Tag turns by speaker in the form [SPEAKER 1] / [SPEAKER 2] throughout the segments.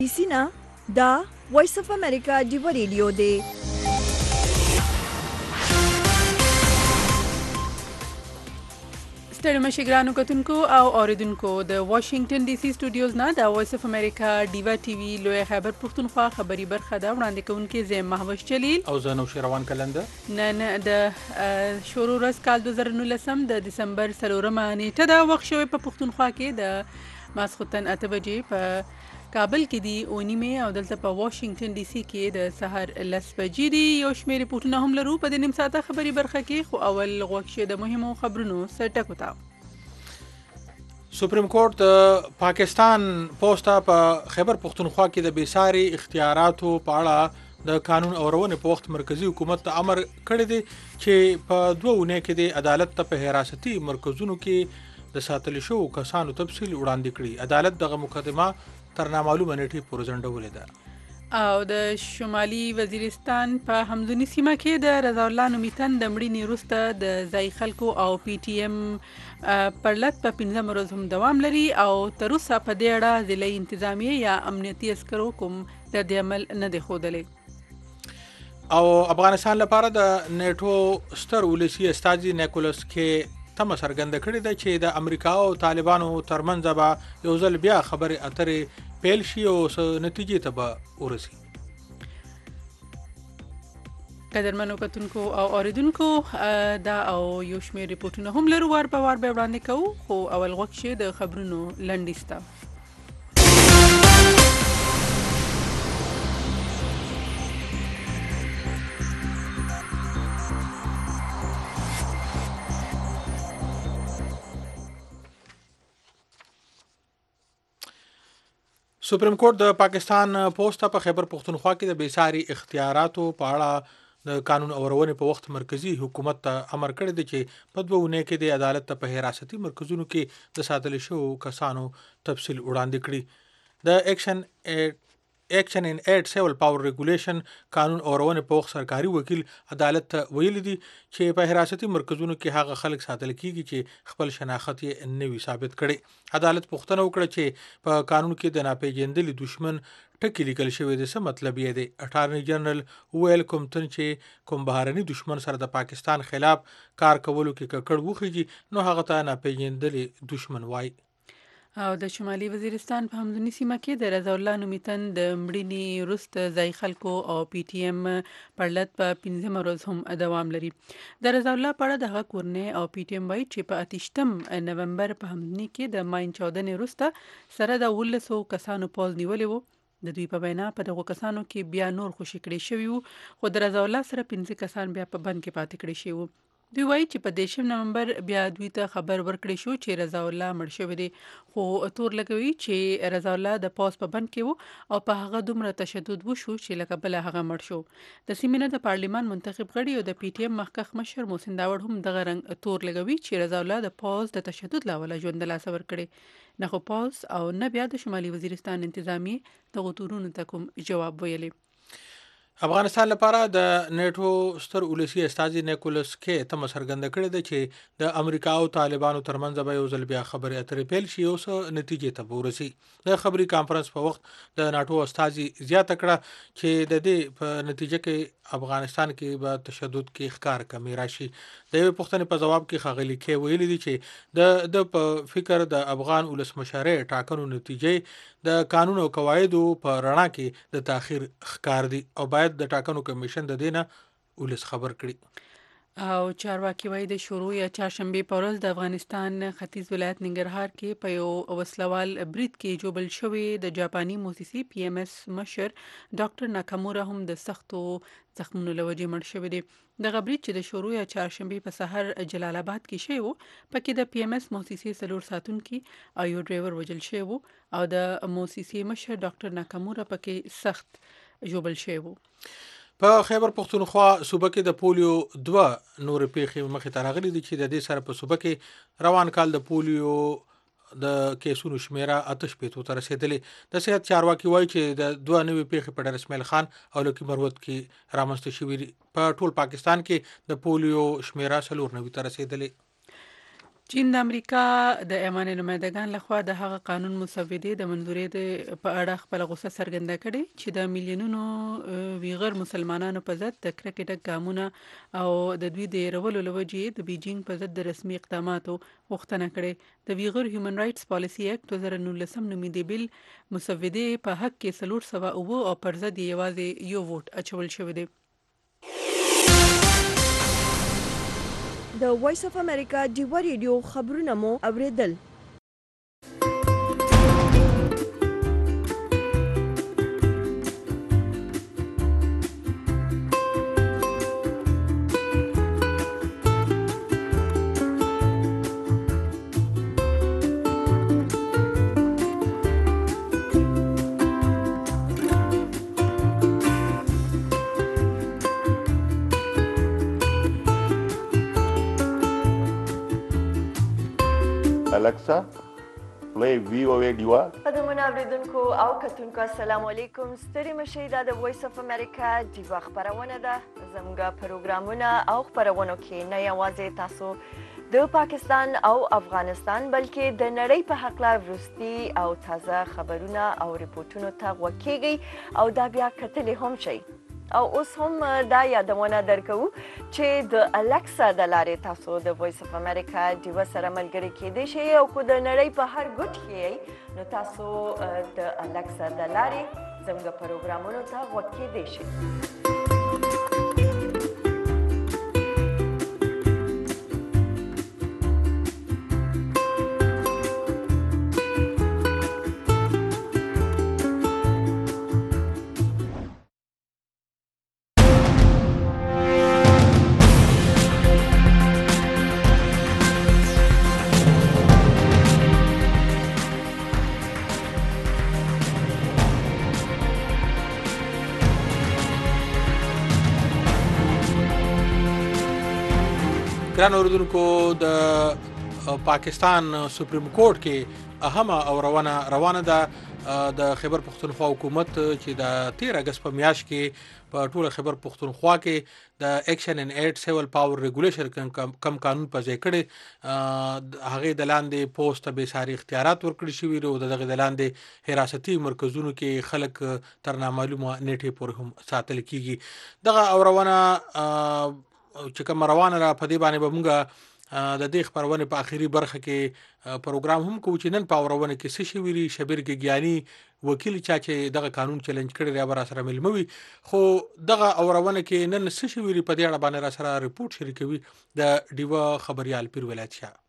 [SPEAKER 1] سینا دا وایس اف امریکا ډیو ریډیو دی.
[SPEAKER 2] ستړي مشي ګرانو کتونکو او اوریدونکو د واشنگټن ډي سي سټوډیوز نه د وایس اف امریکا ډیوا ټي وي لوی خیبر پښتونخوا خبري برخه دا وړاندې کوونکې زم محوش جلیل
[SPEAKER 3] او زه نو شروان کلنده
[SPEAKER 2] نن د شروع ورځ کال 2019 د دسمبر 3 نیټه دا وخت شوی په پښتونخوا کې د ماسختن 8 بجې په کابل کې دی او نیمه او دلته په واشنگټن ډي سي کې د سحر 10 بجې دی. یو شمېر ریپورتونه هم لرو په د نیم ساعته خبري برخه کې، خو اول غوښه د مهمو خبرونو سرټکو تا.
[SPEAKER 3] سپریم کورټ د پاکستان پوسټا په خیبر پښتونخوا کې د بیساري اختیاراتو په اړه د قانون اورونې په وخت مرکزی حکومت ته امر کړی دی چې په 2 اونۍ کې د عدالت ته په حراستي مرکزونو کې د ساتل شو کسانو تفصیل وړاندې کړي. عدالت دغه مقدمه تر نامعلومه نیټې پورې ځنډولې ده.
[SPEAKER 2] او د شمالي وزیرستان په حمدوني سیمه کې د رضا الله نومیتن د مړینې وروسته د ځای خلکو او پی ټی ایم پرلط په 15 ورځ هم دوام لري او تر اوسه په دې اړه ضلعي انتظامیه یا امنیتي عسکرو کوم رد عمل نه دی ښودلی.
[SPEAKER 3] او افغانستان لپاره د نیټو ستر ولسی استازي نیکولس کې تمه څرګنده کړې ده چې د امریکا او طالبانو ترمنځ به یو ځل بیا خبرې اترې پیل شي او نتیجې ته به ورسي.
[SPEAKER 2] قدرمنو کتونکو او اوریدونکو دا او یو شمېر ریپورتونه هم لرو، وار په وار به وړاندې کوو، خو اول غوښه د خبرونو لنډیسته.
[SPEAKER 3] سپریم کورټ د پاکستان پوسټا په خیبر پښتونخوا کې د بیساري اختیاراتو په اړه د قانون اورونې په وخت مرکزی حکومت ته امر کړی دی چې په 2 اونۍ کې د عدالت ته په حراستي مرکزونو کې د ساتل شو کسانو تفصیل وړاندې کړي. د ایکشن ان ایډ سیول پاور ریګولیشن قانون اورونې په وخت سرکاري وکیل عدالت ته ویلي دي چې په حراستي مرکزونو کې هغه خلک ساتل کیږي چې خپل شناخت یې نوي ثابت کړي. عدالت پوښتنه وکړه چې په قانون کې د ناپېژندلي دشمن ټکی لیکل شوی دی، څه مطلب یې دی. اټارنی جنرال ویل کومتن چې کوم بهرني دشمن سره د پاکستان خلاف کار کولو کې ککړ وخیږي نو هغه ته ناپېژندلي دشمن وایي.
[SPEAKER 2] او د شمالي وزیرستان په حمدوني سیمه کې د رضا الله نومیتن د مړینې وروسته ځای خلکو او پی ټی ایم پرلط په 15 ورځ هم دوام لري. د رضا الله په اړه د کورنۍ او پی ټی ایم وایي چې په 28 نومبر په حمدوني کې د ماین چاودنې وروسته سره د 1900 کسانو پوز نیولې وو. د دوی په وینا په دغو کسانو کې بیا نور خوشي کړي شوي وو، خو د رضا الله سره 15 کسان بیا په بند کې پاتې کړي شوي وو. دوی وایي چې په 10 نومبر بیا دوی ته خبر ورکړی شو چې رضا الله مړ شوی دی، خو تور لګوي چې رضا الله د پاس په بند کې وو او په هغه دومره تشدد وشو چې لکه بل هغه مړ شو. د سیمې نه د پارلیمان منتخب غړي او د پی ټی ایم مخکښ مشر محسن داوړ هم دغه رنګ تور لګوي چې رضا الله د پاس د تشدد له امله ژوند له لاسه ورکړي، نه خو پاس او نه بیا د شمالي وزیرستان انتظامیه دغو تورونو ته کوم جواب ویلی.
[SPEAKER 3] افغانستان لپاره د نیټو ستر ولسی استازي نیکولس کې تمه څرګنده کړې ده چې د امریکا او طالبانو ترمنځ به یو ځل بیا خبرې اترې پیل شي او نتیجې ته ورسي. د خبري کانفرنس په وخت د ناتو استازي زیاته کړه چې د دې په نتیجه کې افغانستان کې به تشدد کې ښکار کمی راشي. د یو پوښتنې په جواب کې ښاغلي کې ویلي دي چې د په فکر د افغان ولسمشرۍ ټاکنو نتیجې د قانون او قواعدو په رڼا کې د تاخير ښکار دي او باید د ټاکنو کمیشن د دینه ولس خبر کړي.
[SPEAKER 2] او چارواکي وایي د شروع یا چهارشنبې په ورځ د افغانستان ختیځ ولایت ننګرهار کې په یو وسلوال برید کې جوبل شوی د جاپاني موسسې پی ایم اس مشر ډاکټر ناکامورا هم د سختو زخمونو له وجې مړ شوی دی. دغه برید چې د شروع یا چهارشنبې په سحر جلال آباد کې شوی وو، پکې د پی ایم اس موسسې 4 ساتونکي او یو ډرایور وژل شوی وو او د موسسې مشر ډاکټر ناکامورا پکې سخت جوبل شوی وو.
[SPEAKER 3] په خیبر پښتونخوا صوبه کې د پولیو 2 نور پیښې مخې ته راغلي دي چې د دې سره په صوبه کې روان کال د پولیو د کیسونو شمیره 8 ته رسیدلې. د صحت چارواکي وایي چې د 2 نوې پیښې په ډېر اسماعیل خان او لکی مروت کې رامنځته شوې. په ټول پاکستان کې د پولیو شمیره 4 ته رسیدلې.
[SPEAKER 2] چین د امریکا د ایوان نمایندګان لخوا د هغه قانون مسودې د منځورې په اړه خپل غوسه څرګنده کړې چې د میلیونونو ویغر مسلمانانو په ضد د کرکې ډک ګامونه او د دوی د يرولو لوجې د بیجینګ په ضد د رسمي اقداماتو غوښتنه کړې. د ویغر هیومن رائټس پالیسی اکټ 2019 نومیدي بیل مسودې په حق کې 309 او پر ضد یوازې یو ووټ اچول شوی دی.
[SPEAKER 1] د وایس اف امریکا ډیوا ریډیو خبرونه مو اوریدل.
[SPEAKER 4] Alexa, play VOA Diva.
[SPEAKER 1] قدمونه اوریدونکو او کتونکو السلام علیکم. ستړي مشئ دا د وایس اف امریکا ډیوا خبرونه ده. زموږ پروګرامونه او خبرونو کې نه یوازې تاسو د پاکستان او افغانستان بلکې د نړۍ په حق لا وروستي او تازه خبرونه او ریپورتونو ته غوږ او دا بیا کتلې هم شي. او اوس هم دا یادونه درکو چې د الکسا د لارې تاسو د وایس اف امریکا ډیوا سره ملګری کېدئ شئ او کو د نړۍ په هر ګوټ کې نو تاسو د الکسا د لارې زموږ پروګرامونو ته غوږ کېدئ شئ.
[SPEAKER 3] ګران اوریدونکو د پاکستان سپریم کورټ کې اهمه او روانه ده د خیبر پختونخوا حکومت چې د 13 اگست په میاشت کې په ټوله خیبر پختونخوا کې د اکشن ان ایډ سیول پاور ریګولیشن کم قانون په ځای کړي هغه د لاندې پوسټ به ساري اختیارات ورکړي شوی او دغه د لاندې حراستي مرکزونو کې خلک تر نامعلومه نیټه پورې هم ساتل کیږي. دغه او روانه چې کوم روانه را په دې باندې به موږ د دې خبرونه په اخیری برخه کې پروګرام هم کوو چې نن په اورونه کې څه شي ویلي شبیر ګیانی وکیل چې دغه قانون چیلنج کړی دی را سره ملموي خو دغه اورونه کې نن څه شي ویلي په دې اړه باندې را سره ریپورت شریکوي د ډیوا خبريال پیر ولایت شاه.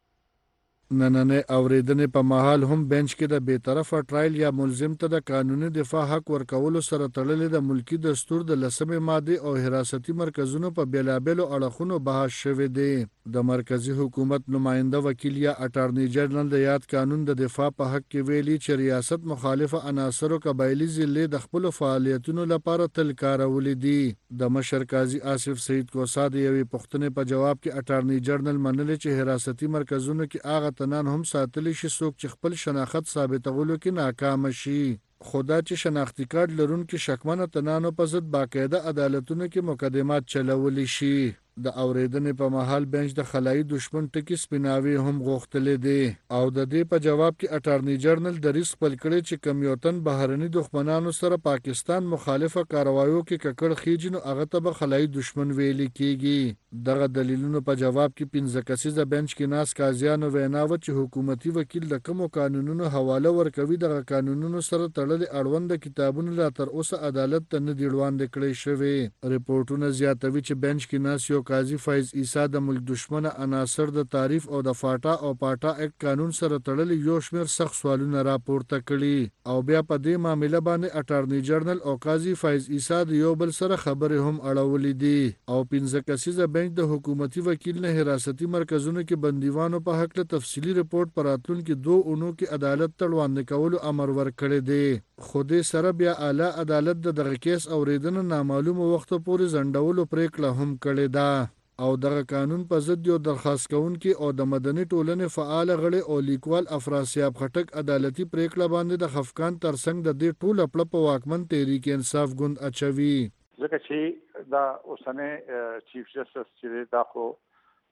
[SPEAKER 5] نننې اوریدنې په محل هم بنچ کې د بیطرفه ټرایل یا ملزم ته د قانوني دفاع حق ورکولو سره تړلې د ملکی دستور د 10 ماده او حراستی مرکزونو په بیلابلو اړخونو بحث شوه دی. د مرکزی حکومت نماینده وکیل یا اټارنی جنرال د یاد قانون د دفاع په حق کې ویلي چې ریاست مخالفه عناصرو قبایلی ضلع د خپل فعالیتونو لپاره تل کارولې دي. د مشر قاضي آصف سعید کوسا د یوې پوښتنې په جواب کې اټارنی جنرال منل چې حراستی مرکزونو کې هغه تنان هم ساتلی شي څوک چې خپل شناخت ثابتولو کې ناکام شي. خدا چې شناختی کارت لرونکي شکمنه تنانو په ضد باقاعده عدالتونو کې مقدمات چلولی شي. د اوریدنې په محل بنچ د خلای دشمن ټکی سپیناوي هم غوښتلې دي او د دې په جواب کې اټارنی جنرال د ریسک پل کړی چې کمیوتن بهرني دښمنانو سره پاکستان مخالفه کاروایو کې ککړ خېجنو هغه ته به خلای دشمن ویل کیږي. دغه دلیلونو په جواب کې 15 کسیزه بنچ کې ناس قاضیانو ویناوه چې حکومتي وکیل د کوم قانونونو حواله ورکوي دغه قانونونو سره تړلې اړوند کتابونه لا تر اوسه عدالت ته نه دی وړاندې کړی شوی. ریپورتونه زیاتوي چې بنچ کې ناس یو قاضي فیض عیسی د ملک دشمنه عناصر د تعریف او د فاټا او پاټا اکټ قانون سره تړلې یو شمېر سخت سوالونه راپورته کړي او بیا په دې معاملې باندې اټارنی جنرال او قاضي فیض عیسی د یو بل سره خبرې هم اړولې دي او 15 کسیزه بنچ د حکومتي وکیل نه حراستی مرکزونو کې بندیوانو په حق له تفصیلی ریپورت پر راتلونکي 2 اونو کې عدالت ته وړاندې کولو امر ورکړی دی. خو دې سره بیا اعلی عدالت دغه کیس اوریدنه نامعلومه وخت پورې ځنډولو پریکړه هم کړې ده او دغه قانون په ضد یو درخواست کوونکي او د مدني ټولنې فعال غړي او لیکوال افراسیاب خټک عدالتي پریکړه باندې د خفقان ترڅنګ د دې ټوله پړه په واکمن تحریک انصاف ګوند اچوي.
[SPEAKER 6] ځکه چې دا اوسنۍ چیف جسټس چې دا خو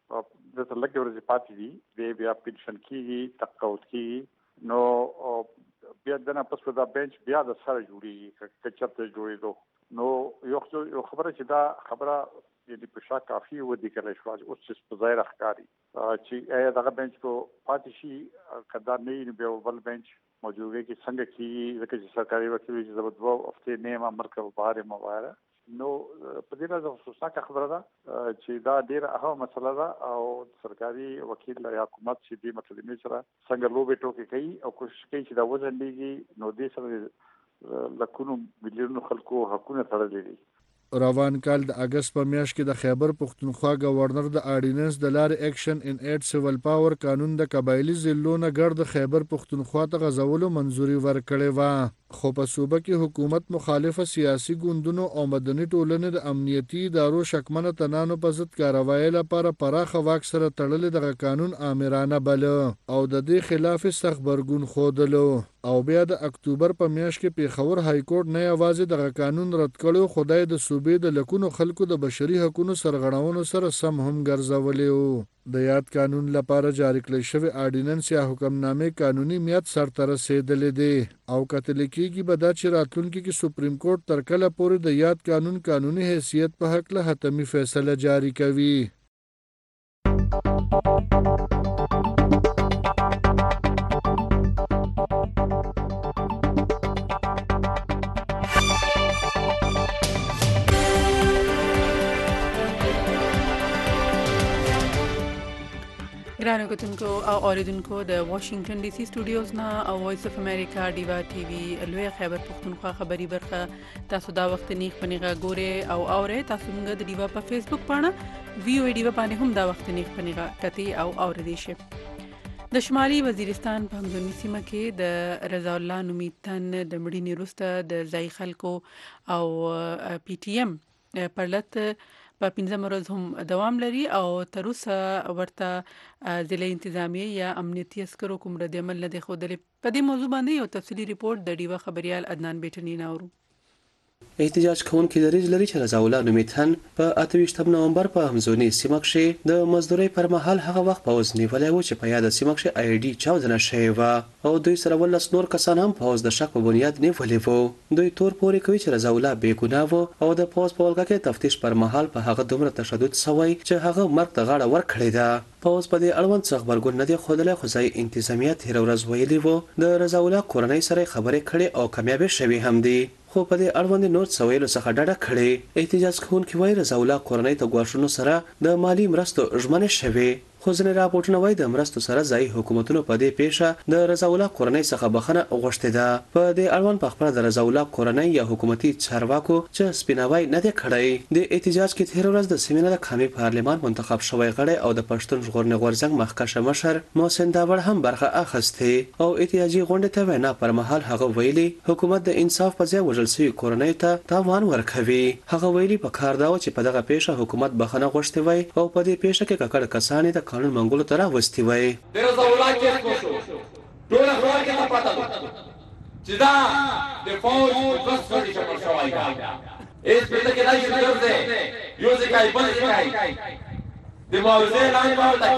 [SPEAKER 6] د تلګي ورځې پاتې دي د بیا پنشن کیږي تقاعد کیږي نو بیا دنه پس دا بنچ بیا د سره جوړي کچته جوړېدو نو یو خبره چې دا خبره د پښا کافي و دي کله شو اوس چې په ظاهر ښکاری چې دغه بنچ کو پاتې شي کدا نه بیا بل بنچ موجوده کې څنګه کی ځکه چې سرکاري وکیل چې زبدو هفته نه مرکه بهر مواره نو په دې راځه خصوصا خبره ده چې دا ډیره اهمه مسله ده او سرکاري وکیل یا حکومت چې دې مطلب سره څنګه لوبې ټوکې کوي او کوشش کوي چې دا وزن لګي نو دې سره لکونو مليونو خلکو حقونه تړلې دي
[SPEAKER 5] روان کال د اگست په میاشت کې د خیبر پښتونخوا گورنر د اډیننس د لارې اکشن ان ایډ سیول پاور قانون د قبایلی ضلعونو ګرد خیبر پښتونخوا ته غزولو منځوري ورکړې و خو په صوبه کې حکومت مخالفه سیاسي ګوندونو او مدني ټولنې د امنیتي ادارو شکمنه تنانو په ضد کاروایی لپاره پراخه واک سره تړلې د قانون آمرانه بل او د دې خلاف سخت برګون خودلو او بیا د اکتوبر په میاشت کې پیښور های کورټ نه یوازې د قانون رد کړو خدای د صوبې د لکونو خلکو د بشري حقوقو سرغړونو سره سم هم ګرځولې د یاد قانون لپاره جاری کړل شوی اډیننس یا حکمنامه قانوني میعاد سره رسیدلې دي او کتل کېږي به دا چې راتلونکي کې سپریم کورټ تر کله پورې د یاد قانون قانوني حیثیت په حق له حتمی فیصله جاری کوي
[SPEAKER 2] ګرانو کتونکو او اوریدونکو د واشنگټن ډي سي سټوډیوز نه او وایس اف امریکا ډیوا ټي وي لوی خیبر پښتونخوا خبري برخه تاسو دا وخت نیک پنیغه ګوره او اوره تاسو موږ د ډیوا په فیسبوک باندې وی او ډیوا باندې هم دا وخت نیک پنیغه کتي او اوریدي شي د شمالي وزیرستان په همدونی سیمه کې د رضا الله نومیتن د مړینې وروسته د ځای خلکو او پی ټی ایم پرلط په 15 ورځ هم دوام لري او تر اوسه ورته ضلع انتظامیه یا امنیتي عسکرو کوم رد عمل نه دی ښودلی په دې موضوع باندې یو تفصیلي ریپورت د ډیوا خبريال عدنان بیٹنی ناورو
[SPEAKER 7] احتجاج کوونکي دریځ لري چې رضا الله نومیتن په 28 نومبر په همزونی سیمه کې د مزدوري پر مهال هغه وخت پوز نیولای و چې په یاد سیمه کې آی ډي چاودنه شوی و او دوی سره ولس نور کسان هم پوز د شک په بنیاد نیولای وو دوی تور پورې کوي چې رضا الله بې ګناه و او د پوز په ولګه کې تفتیش پر مهال په هغه دومره تشدد شوی چې هغه مرګ ته غاړه ورکړې ده پوز په دې اړوند څه خبرګون نه دی خودله خو ځای انتظامیه تیر ورځ ویلي وو د رضا الله کورنۍ سره خبرې کړي او کامیاب شوی هم دي خو په دې اړوند نور څویلو څخه ډډه کړې احتجاج کوونکي وایي رضا الله کورنۍ ته غواړنو سره د مالی مرستو ژمنه شوی خو ځینې راپورټونه وایي د مرستو سره ځای حکومتونو په دې پیښه د رضا الله کورنۍ څخه بخښنه غوښتې ده په دې اړوند په خپل د رضا الله کورنۍ یا حکومتي چارواکو چې سپیناوی نه دی کړی د احتجاج کې تیر ورځ د سیمې د قومي پارلمان منتخب شوی غړی او د پښتون ژغورنې غورځنګ مخکښ مشر محسن داور هم برخه اخیسته او احتجاجي غونډه ته وینا پر مهال هغه ویلي حکومت د انصاف په ځای وژل شوی کورنۍ ته تاوان ورکوي هغه ویلي په کار دا چې په دغه پیښه حکومت بخښنه غوښتې وای او په دې پیښه کې ککړ کسان د قانون منګولو ته راوستي وای
[SPEAKER 8] د رضا الله کیس وشو ټول خبر کې ته پاتې چې دا د فوج په څیر چې شوی دا اس په کې راځي ګرځي یو ځای بل ځای د موضوع لاندې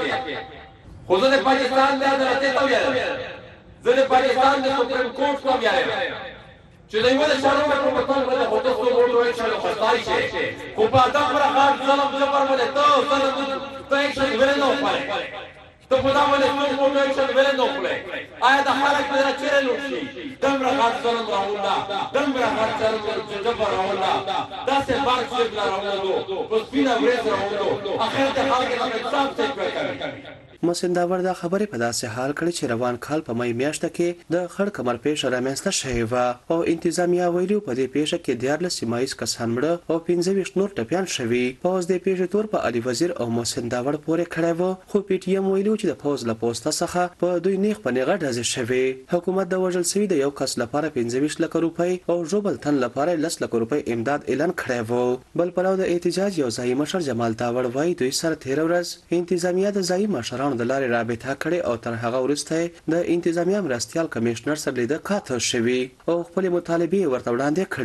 [SPEAKER 8] باندې خو د پاکستان د عدالت ته ویل زه د پاکستان د سپریم کورټ ته ویل چې دوی ول شارو په پټول باندې خو تاسو ورته شارو خدای شي خو په دا پر خاط ظلم جبر باندې ته ظلم ته اکشن ویل نه پاره ته په دا باندې ټول اکشن ویل نه پاره آیا د خلک په چیرې لوشي دمر خاط ظلم راولا دمر خاط ظلم جبر راولا دا څه بار څه راولا په سپینا ورځ راولا اخر ته حال کې انصاف څه کوي
[SPEAKER 7] محسن داور دا خبرې په داسې حال کړي چې روان کال په مې میاشت کې د خړ کمر پیښه رامنځته شوې و او انتظامیه ویلو په دې پیښه کې 14 سیمایي کسان مړه او 15 نور ټپيان شوي پوز د پیښې تور په علي وزیر او محسن داور پورې کړی و خو پی ټی ایم ویلو چې د پوز له پوسټه څخه په دوی نیغ په نیغه ډزې شوي حکومت د وژل شوی د یو کس لپاره 15 لک روپۍ او جوبل تن لپاره 10 لک روپۍ امداد اعلان کړی و بل پلو د احتجاج یو ځای مشر جمال داور وایي دوی سره 13 ورځ انتظامیه د ځای مشرانو د لارې رابطه کړې او تر هغه وروسته د انتظامیه مرستيال کمشنر سره لیدل کاته شوی او خپل مطالبه ورته وړاندې کړې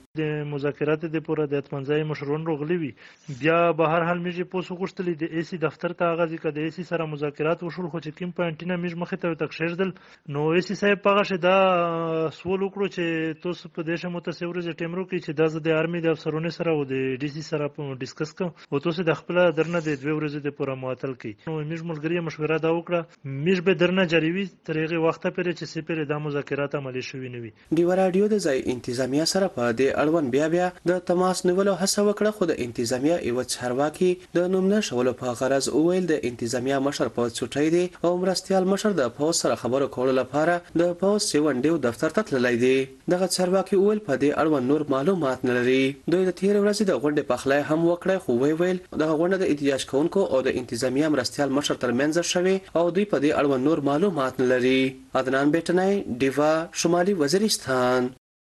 [SPEAKER 9] د مذاکرات د پوره د اتمنځای مشرون روغلی وي بیا به هر حال میږي پوسو غوښتلی د ایسی دفتر ته هغه ځکه د ایسی سره مذاکرات وشول خو چې کوم پوینټونه میږ مخې ته تکشیدل نو ایسی صاحب پغه شه دا سوال وکړو چې تاسو په دیشه متصور چې ټیمرو کې چې دا د آرمي د افسرونو سره او د ډي سي سره په ډیسکس کوم او تاسو د خپل درنه د 2 ورځې د پوره معطل کې نو میږ ملګری مشوره دا وکړه میږ به درنه جاری وي تر هغه وخت پورې چې سپېره د مذاکرات عملي شوي نه وي
[SPEAKER 7] ډیوا رادیو د ځای انتظامیه سره په دې اړوند بیا د تماس نیولو هڅه وکړه خو د انتظامیه یو چارواکي د نوم نشولو په غرض اویل د انتظامیه مشر په چټۍ دی او مرستيال مشر د پوس سره خبرو کولو لپاره د پوس سیونډیو دفتر ته تللی دی دغه چارواکي اویل په دې اړوند نور معلومات نه لري دوی د تیر ورځې د غونډې پخلای هم وکړه خو ویل د غونډه د احتجاج کوونکو او د انتظامیه مرستيال مشر ترمنځ شوی او دوی په دې اړوند نور معلومات نه لري عدنان بیٹنای ډیوا شمالي وزیرستان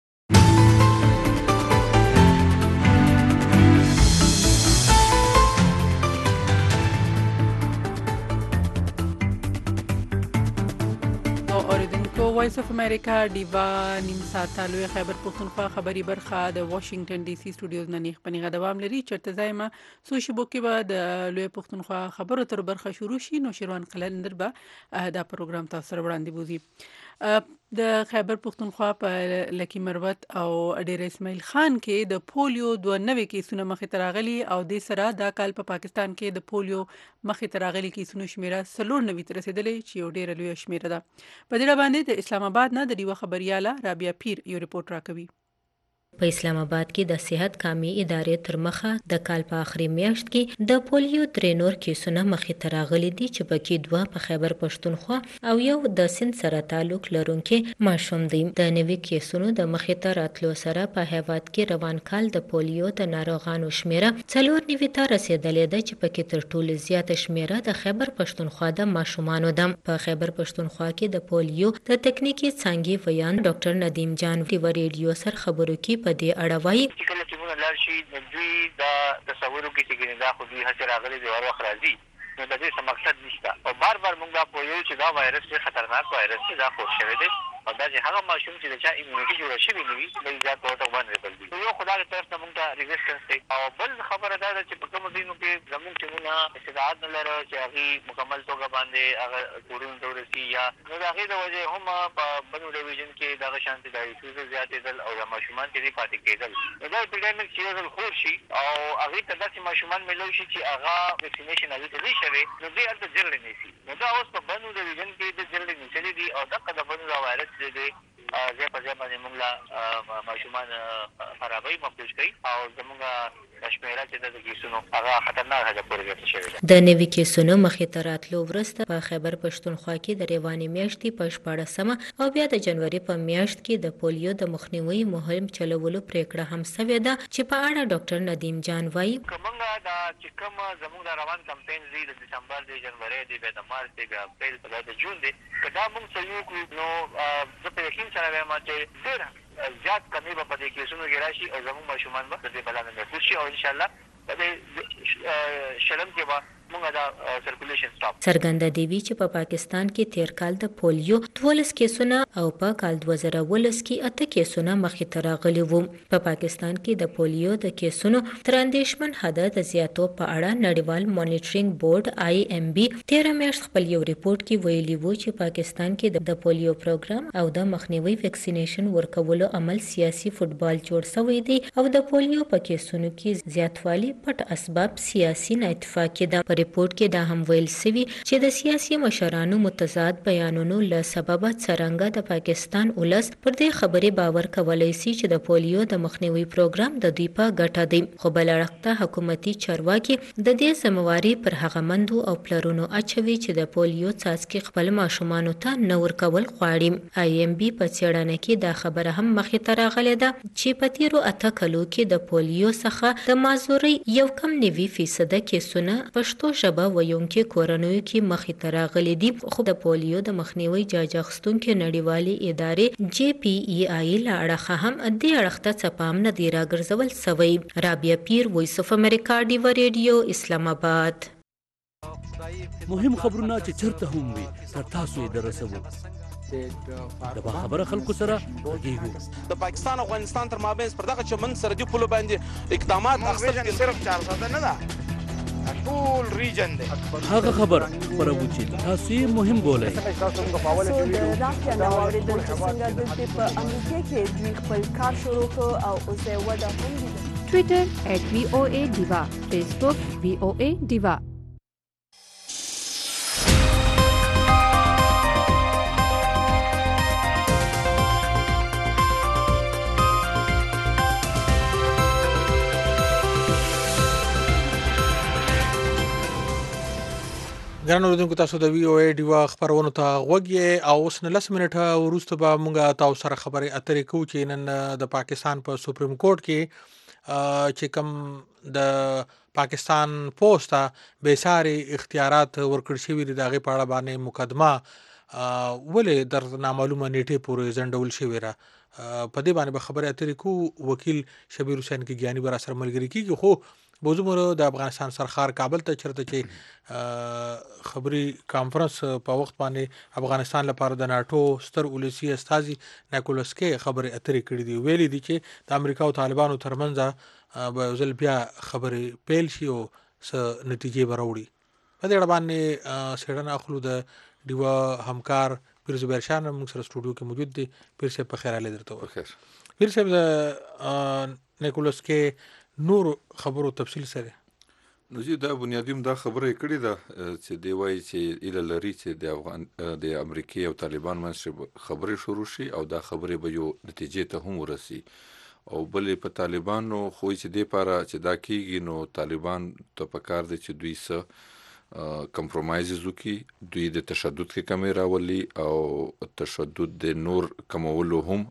[SPEAKER 2] وایس اف امریکا ډیوا نیم ساعت لوی خیبر پختونخوا خبري برخه د واشنگټن ډي سي سټوډیوز نه نیخ پنیغه دوام لري چرته ځایما سوشي بوکي به د لوی پختونخوا خبرو تر برخه شروع شي نو شروان قلندر به دا پروګرام تاسو سره وړاندې بوزي د خیبر پختونخوا په لکی مروت او ډیر اسماعیل خان کې د پولیو 92 کیسونه مخې ته راغلي او د سره د کال په پاکستان کې د پولیو مخې ته راغلي کیسونو شمیره 93 تر رسیدلې چې یو ډیر لوی شمیره ده په دې باندې د اسلام آباد نه د ډیوا خبرياله رابعه پیر یو ریپورت راکوي
[SPEAKER 10] په اسلام آباد کې د صحت کامي ادارې تر مخه د کال په اخري میاشت کې د پولیو 3 نور کیسونه مخې ته راغلي دي چې پکې 2 په خیبر پښتونخوا او یو د سند سره تعلق لرونکي ماشوم دي د نوي کیسونو د مخې ته راتلو سره په هیواد کې روان کال د پولیو د ناروغانو شمیره 94 ته رسیدلې ده چې پکې تر ټولو زیات شمیره د خیبر پښتونخوا د ماشومانو ده په خیبر پښتونخوا کې د پولیو د تکنیکی څانګې ویان ډاکټر ندیم جان ټي ریډیو سره خبرو کې په دې اړه وایي
[SPEAKER 11] چې کله چې موږ لاړ شي نو دوی دا تصور وکړي چې دا خو دوی هڅه راغلي دی او وخت راځي نو د دې څه مقصد نشته او بار بار موږ دا پوهیو چې دا وایرس ډېر خطرناک وایرس دی دا خو شوی دی او دا چې هغه ماشوم چې د چا ایمونیټي جوړه شوې نه وي د زیات ورته vulnerable دي یو خدای طرف ته موږ ته ریزسټنس دی او بل خبره دا ده چې په کومو ځایونو کې زموږ ټیمونه استعداد نه لري چې هغه مکمل توګه باندې هغه کورونو ته ورسي یا نو د هغې د وجې هم په بنو ډیویژن کې دغه شانتې د ایسوزو زیاتېدل او د ماشومان ترې پاتې کېدل نو دا اپیډیمیک چې یو ځل خور شي او هغې ته داسې ماشومان میلو شي چې هغه ویکسینیشن هغې ته نه شوی نو دوی هلته جرړې نیسي نو دا اوس په بنو ډیویژن کې د جرړې نیسلي دي او دغه د بنو دا وایرس دی ځای په ځای باندې موږ له ماشومان خرابوي محفوظ کوي او زموږ شمیره چې د کیسونو هغه خطرناک حد پورې زیاته شوې ده
[SPEAKER 10] د نوي کیسونو مخې ته راتلو وروسته په خیبر پښتونخوا کې د روانې میاشتې په 14مه او بیا د جنوري په میاشت کې د پولیو د مخنیوي مهم چلولو پریکړه هم شوې ده چې په اړه ډاکټر ندیم جان وایي
[SPEAKER 11] کومه دا چې کوم زموږ د روان کمپاین دی د دسمبر دی جنوري دی د مارچ دی د اپریل د جون دی کدا موږ څه یو کړو نو د په یقین سره وایم چې ډېر زیات کمی به په دې کیسونو کې راشي او زموږ ماشومان به د دې بلا نه محفوظ شي او انشاءالله په دې شلم کې به موږ دا سرکولیشن سټاپ
[SPEAKER 10] څرګنده دی چې په پاکستان کې تیر کال د پولیو 12 کیسونه او په کال 2019 کې 8 کیسونه مخې ته راغلي وو په پاکستان کې د پولیو د کیسونو تر اندیشمن حد د زیاتو په اړه نړیوال مانیټرینګ بورډ IMB 13 میاشت خپل یو ریپورت کې ویلي وو چې پاکستان کې د پولیو پروګرام او د مخنیوي ویکسینیشن ورکولو عمل سیاسي فوټبال جوړ شوی دی او د پولیو په کیسونو کې زیاتوالی پټ اسباب سیاسي نه اتفاقي ده ریپورت کې دا هم ویل شوی چې د سیاسي مشرانو متضاد بیانونو له سبب څرنګه د پاکستان ولس پر دې خبرې باور کولای شي چې د پولیو د مخنیوي پروګرام د دوی په ګټه دی خو بل اړخ حکومتي چارواکي د دې ذمہواری پر هغه مندو او پلرونو اچوي چې د پولیو څاڅکي خپل ماشومانو ته نه ورکول غواړي IMB په څېړنه کې دا خبره هم مخې ته راغلې ده چې په تیرو 8 کلو کې د پولیو څخه د مازوري 1.9% کیسونه پښتو ژبه ویونکي کورنیو کې مخې ته راغلي دي خو د پولیو د مخنیوي جاج اخیستونکو نړیوالې ادارې JPEI له اړخه هم دې اړخ ته څه پام نه دی راګرځول سوی رابعه پیر وایس اف امریکا ډیوا ریډیو اسلام آباد
[SPEAKER 12] مهم خبرونه چې چرته هم وي تر تاسو یې درسوو د باخبره خلکو سره غږیږو.
[SPEAKER 13] د پاکستان او افغانستان تر مابین پر دغه چمن سرحدي پولو باندې اقدامات اخیستل صرف 400 نه ده، ټول ریجن دی.
[SPEAKER 12] هغه خبر خبرو چې تاسو یې مهم بولئ.
[SPEAKER 1] سو د رافیا نو اوریدل چې څنګه دلته په امریکا کې دوی خپل کار شروع کړ او اوس یې وده هم لیدل.
[SPEAKER 14] ټویټر @VOA Diva، فیسبوک VOA Diva.
[SPEAKER 3] ګران اوریدونکو تاسو د VOA ډیوا خبرونو ته غوږی او اوس 19 منټه وروسته به موږ تاسو سره خبرې اترې کوو چې نن د پاکستان په سپریم کورټ کې چې کوم د پاکستان پوسټ به ساري اختیارات ورکړ شوی د هغه په اړه باندې مقدمه ولې در نامعلومه نیټه پورې ځنډول شوی را په دې باندې به خبرې اترې کوو. وکیل شبیر حسین کې ګیانی بر سره ملګری کیږي خو بوزمره د افغانستان سرخار کابل ته چرته چې خبري کانفرنس په وخت باندې افغانستان لپاره د ناتو ستر ولسی استاذي نیکولس کې خبري اترې کړې دی. ویلي دي چې د امریکا او طالبانو ترمنځ به ځل بیا خبري پیل شي او څه نتیجې وروړي. په دې اړه باندې سیډن اخلو د دیوا همکار پیر زبیر شاه موږ سره سټوډیو کې موجود دي. پیر صاحب په خیر علي درته وخیر. پیر صاحب د نیکولس کې نور خبرو تفصیل سره
[SPEAKER 15] نو چې دا بنیادی دا خبره کړې ده چې دی وایي چې اله لري چې د امریکای او طالبان منځ خبرې شروع شي او دا خبرې به یو نتیجې ته هم ورسي او بلې په طالبانو خو چې دی لپاره چې دا کیږي نو طالبان ته پکار دي چې دوی سره کمپرمایز وکړي، دوی د تشدد کې کمی راولي او تشدد د نور کمولو هم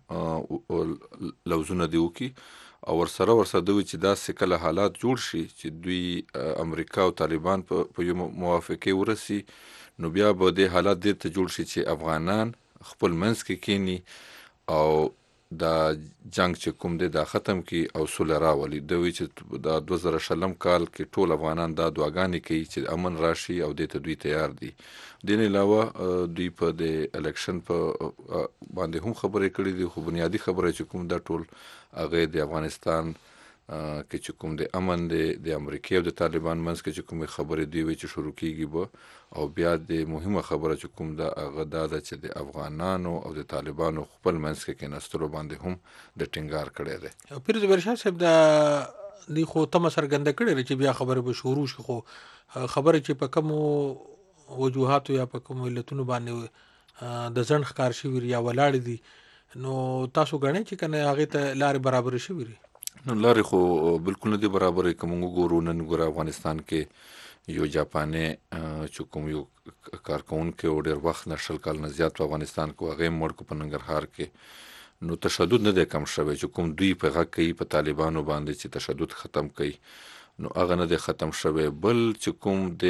[SPEAKER 15] لوزونه دی وکړي او ورسره دوی چې دا سکله حالات جوړ شي چې دوی امریکا او طالبان په یو موافقه ورسي نو بیا به د حالات د ته جوړ شي چې افغانان خپل منځ کې کینی او دا جنگ چې کوم دی دا ختم کی او صلح راولي. دوی چې دا 2000 کال کې ټول افغانان دا دعاګانې کوي چې امن راشي او د ته دوی تیار دي. دین علاوه دوی په د الیکشن په باندې هم خبرې کړې دي خو بنیادی خبره چې کوم دا ټول هغه د افغانستان کې چې کوم د امن د امریکای او د طالبان منځ کې چې کوم خبرې دی چې شروع کیږي به او بیا د مهمه خبره چې کوم دا هغه دا چې د افغانانو او د طالبانو خپل منځ کې نسترو باندې هم د ټینګار کړی دی.
[SPEAKER 3] پیر زبیر شاه صاحب د خو تم سرګند کړي چې بیا خبره به شروع شي خو خبره چې په کوم وجوهات یا په کوم علتونو باندې د ځن ښکار شي یا ولاړ دي نو تاسو غواړئ چې کنه هغه ته لارې برابر شي وي؟
[SPEAKER 15] نو لارې خو بالکل نه دی برابرې کوم ګورو نن ګور افغانستان کې یو جاپاني چې کوم یو کارکونکو او ډېر وخت نشل کال نه زیات په افغانستان کې هغه مړ کو په ننګرهار کې نو تشدد نه دی کم شوی چې کوم دوی په غږ کوي په طالبانو باندې چې تشدد ختم کړي نو هغه نه دی ختم شوی بل چې